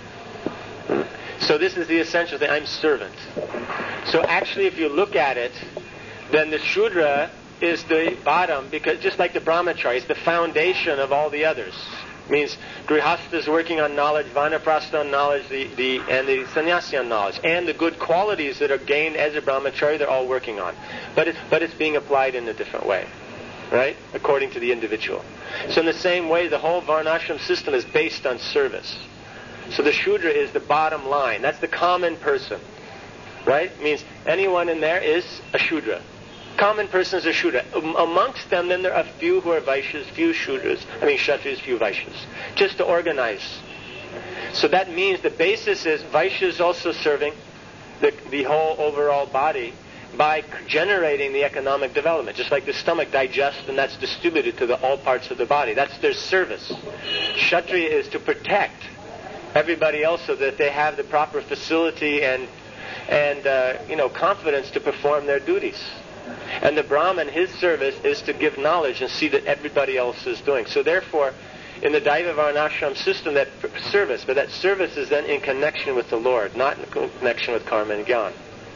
So this is the essential thing. I'm servant. So actually if you look at it, then the Shudra is the bottom, because just like the Brahmachari, it's the foundation of all the others. Means Grihastha is working on knowledge, Vanaprastha on knowledge, the, the, and the Sannyasi on knowledge. And the good qualities that are gained as a brahmachari, they're all working on. But it's, but it's being applied in a different way, right? According to the individual. So in the same way, the whole Varnashram system is based on service. So the Shudra is the bottom line. That's the common person, right? Means anyone in there is a Shudra. Common person is a Shudra. Um, amongst them, then there are a few who are Vaishyas, few Shudras, I mean Kshatriyas, few Vaishyas. Just to organize. So that means the basis is Vaishyas also serving the, the whole overall body by generating the economic development. Just like the stomach digests and that's distributed to the, all parts of the body. That's their service. Kshatriya is to protect everybody else so that they have the proper facility and, and uh, you know, confidence to perform their duties. And the Brahman, his service is to give knowledge and see that everybody else is doing. So therefore, in the Daiva Varnashram system, that service, but that service is then in connection with the Lord, not in connection with karma and jnana.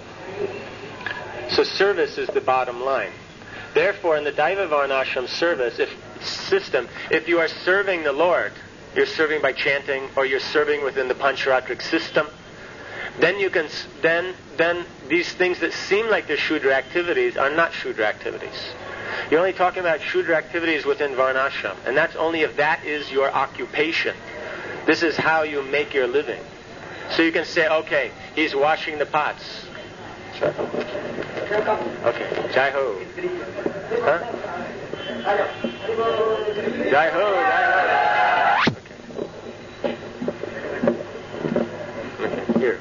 So service is the bottom line. Therefore, in the Daiva Varnashram service if system, if you are serving the Lord, you're serving by chanting, or you're serving within the Pancharatric system, then you can, then, then these things that seem like they're Shudra activities are not Shudra activities. You're only talking about Shudra activities within Varnashram, and that's only if that is your occupation. This is how you make your living. So you can say, okay, he's washing the pots. Okay, Jai Ho. Huh? Jai Ho, Jai Ho. Here.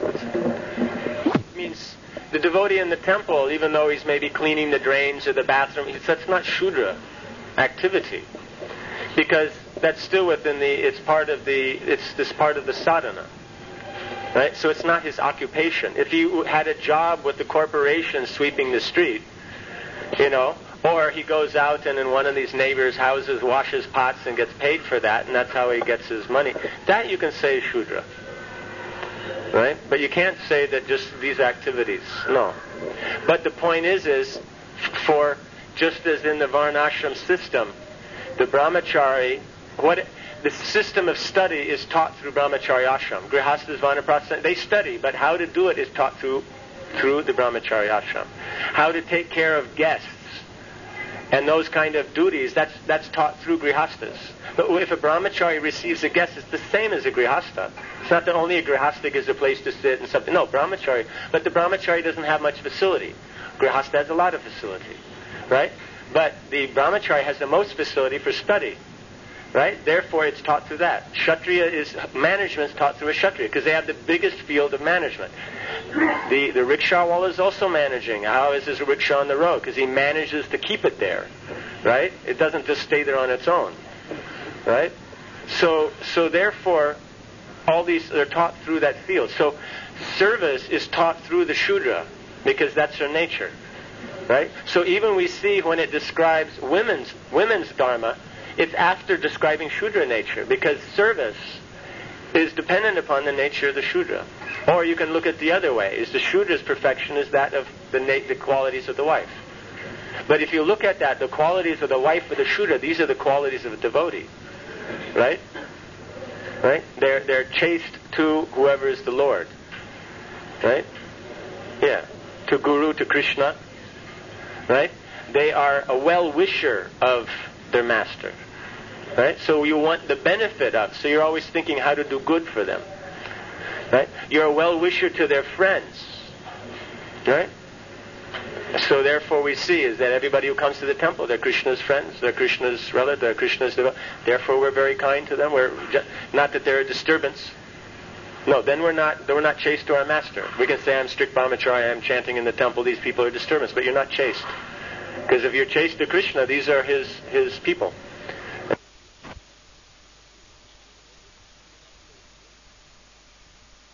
It means the devotee in the temple, even though he's maybe cleaning the drains or the bathroom, that's not Shudra activity, because that's still within the. It's part of the. It's this part of the sadhana, right? So it's not his occupation. If he had a job with the corporation sweeping the street, you know, or he goes out and in one of these neighbors' houses washes pots and gets paid for that, and that's how he gets his money, that you can say is Shudra. Right? But you can't say that just these activities. No. But the point is, is for, just as in the Varnashram system, the brahmachari, what the system of study is taught through brahmachari ashram. Grihasthas, Vanaprastha, they study, but how to do it is taught through through the brahmachari ashram. How to take care of guests and those kind of duties, that's that's taught through grihasthas. But if a brahmachari receives a guest, it's the same as a grihastha. It's not that only a grihastha gives a place to sit and something. No, brahmachari. But the brahmachari doesn't have much facility. Grihastha has a lot of facility, right? But the brahmachari has the most facility for study, right? Therefore, it's taught through that. Kshatriya is, management is taught through a Kshatriya, because they have the biggest field of management. The the rickshawala is also managing. How is his rickshaw on the road? Because he manages to keep it there, right? It doesn't just stay there on its own, right? So so therefore, all these are taught through that field. So service is taught through the Shudra, because that's their nature, right? So even we see when it describes women's women's dharma, it's after describing Shudra nature, because service is dependent upon the nature of the Shudra. Or you can look at the other way, is the Shudra's perfection is that of the na- the qualities of the wife. But if you look at that, the qualities of the wife of the Shudra, these are the qualities of a devotee, right? Right? They're they're chaste to whoever is the Lord, right? Yeah, to Guru, to Krishna, right? They are a well-wisher of their master, right? So you want the benefit of, so you're always thinking how to do good for them, right? You're a well-wisher to their friends, right? So therefore we see is that everybody who comes to the temple, they're Krishna's friends, they're Krishna's relatives, they're Krishna's devotees. Therefore we're very kind to them. We're just, not that they're a disturbance. No, then we're not then we're not chaste to our master. We can say I'm strict brahmachari, I'm chanting in the temple, these people are disturbance, but you're not chaste. Because if you're chaste to Krishna, these are his his people.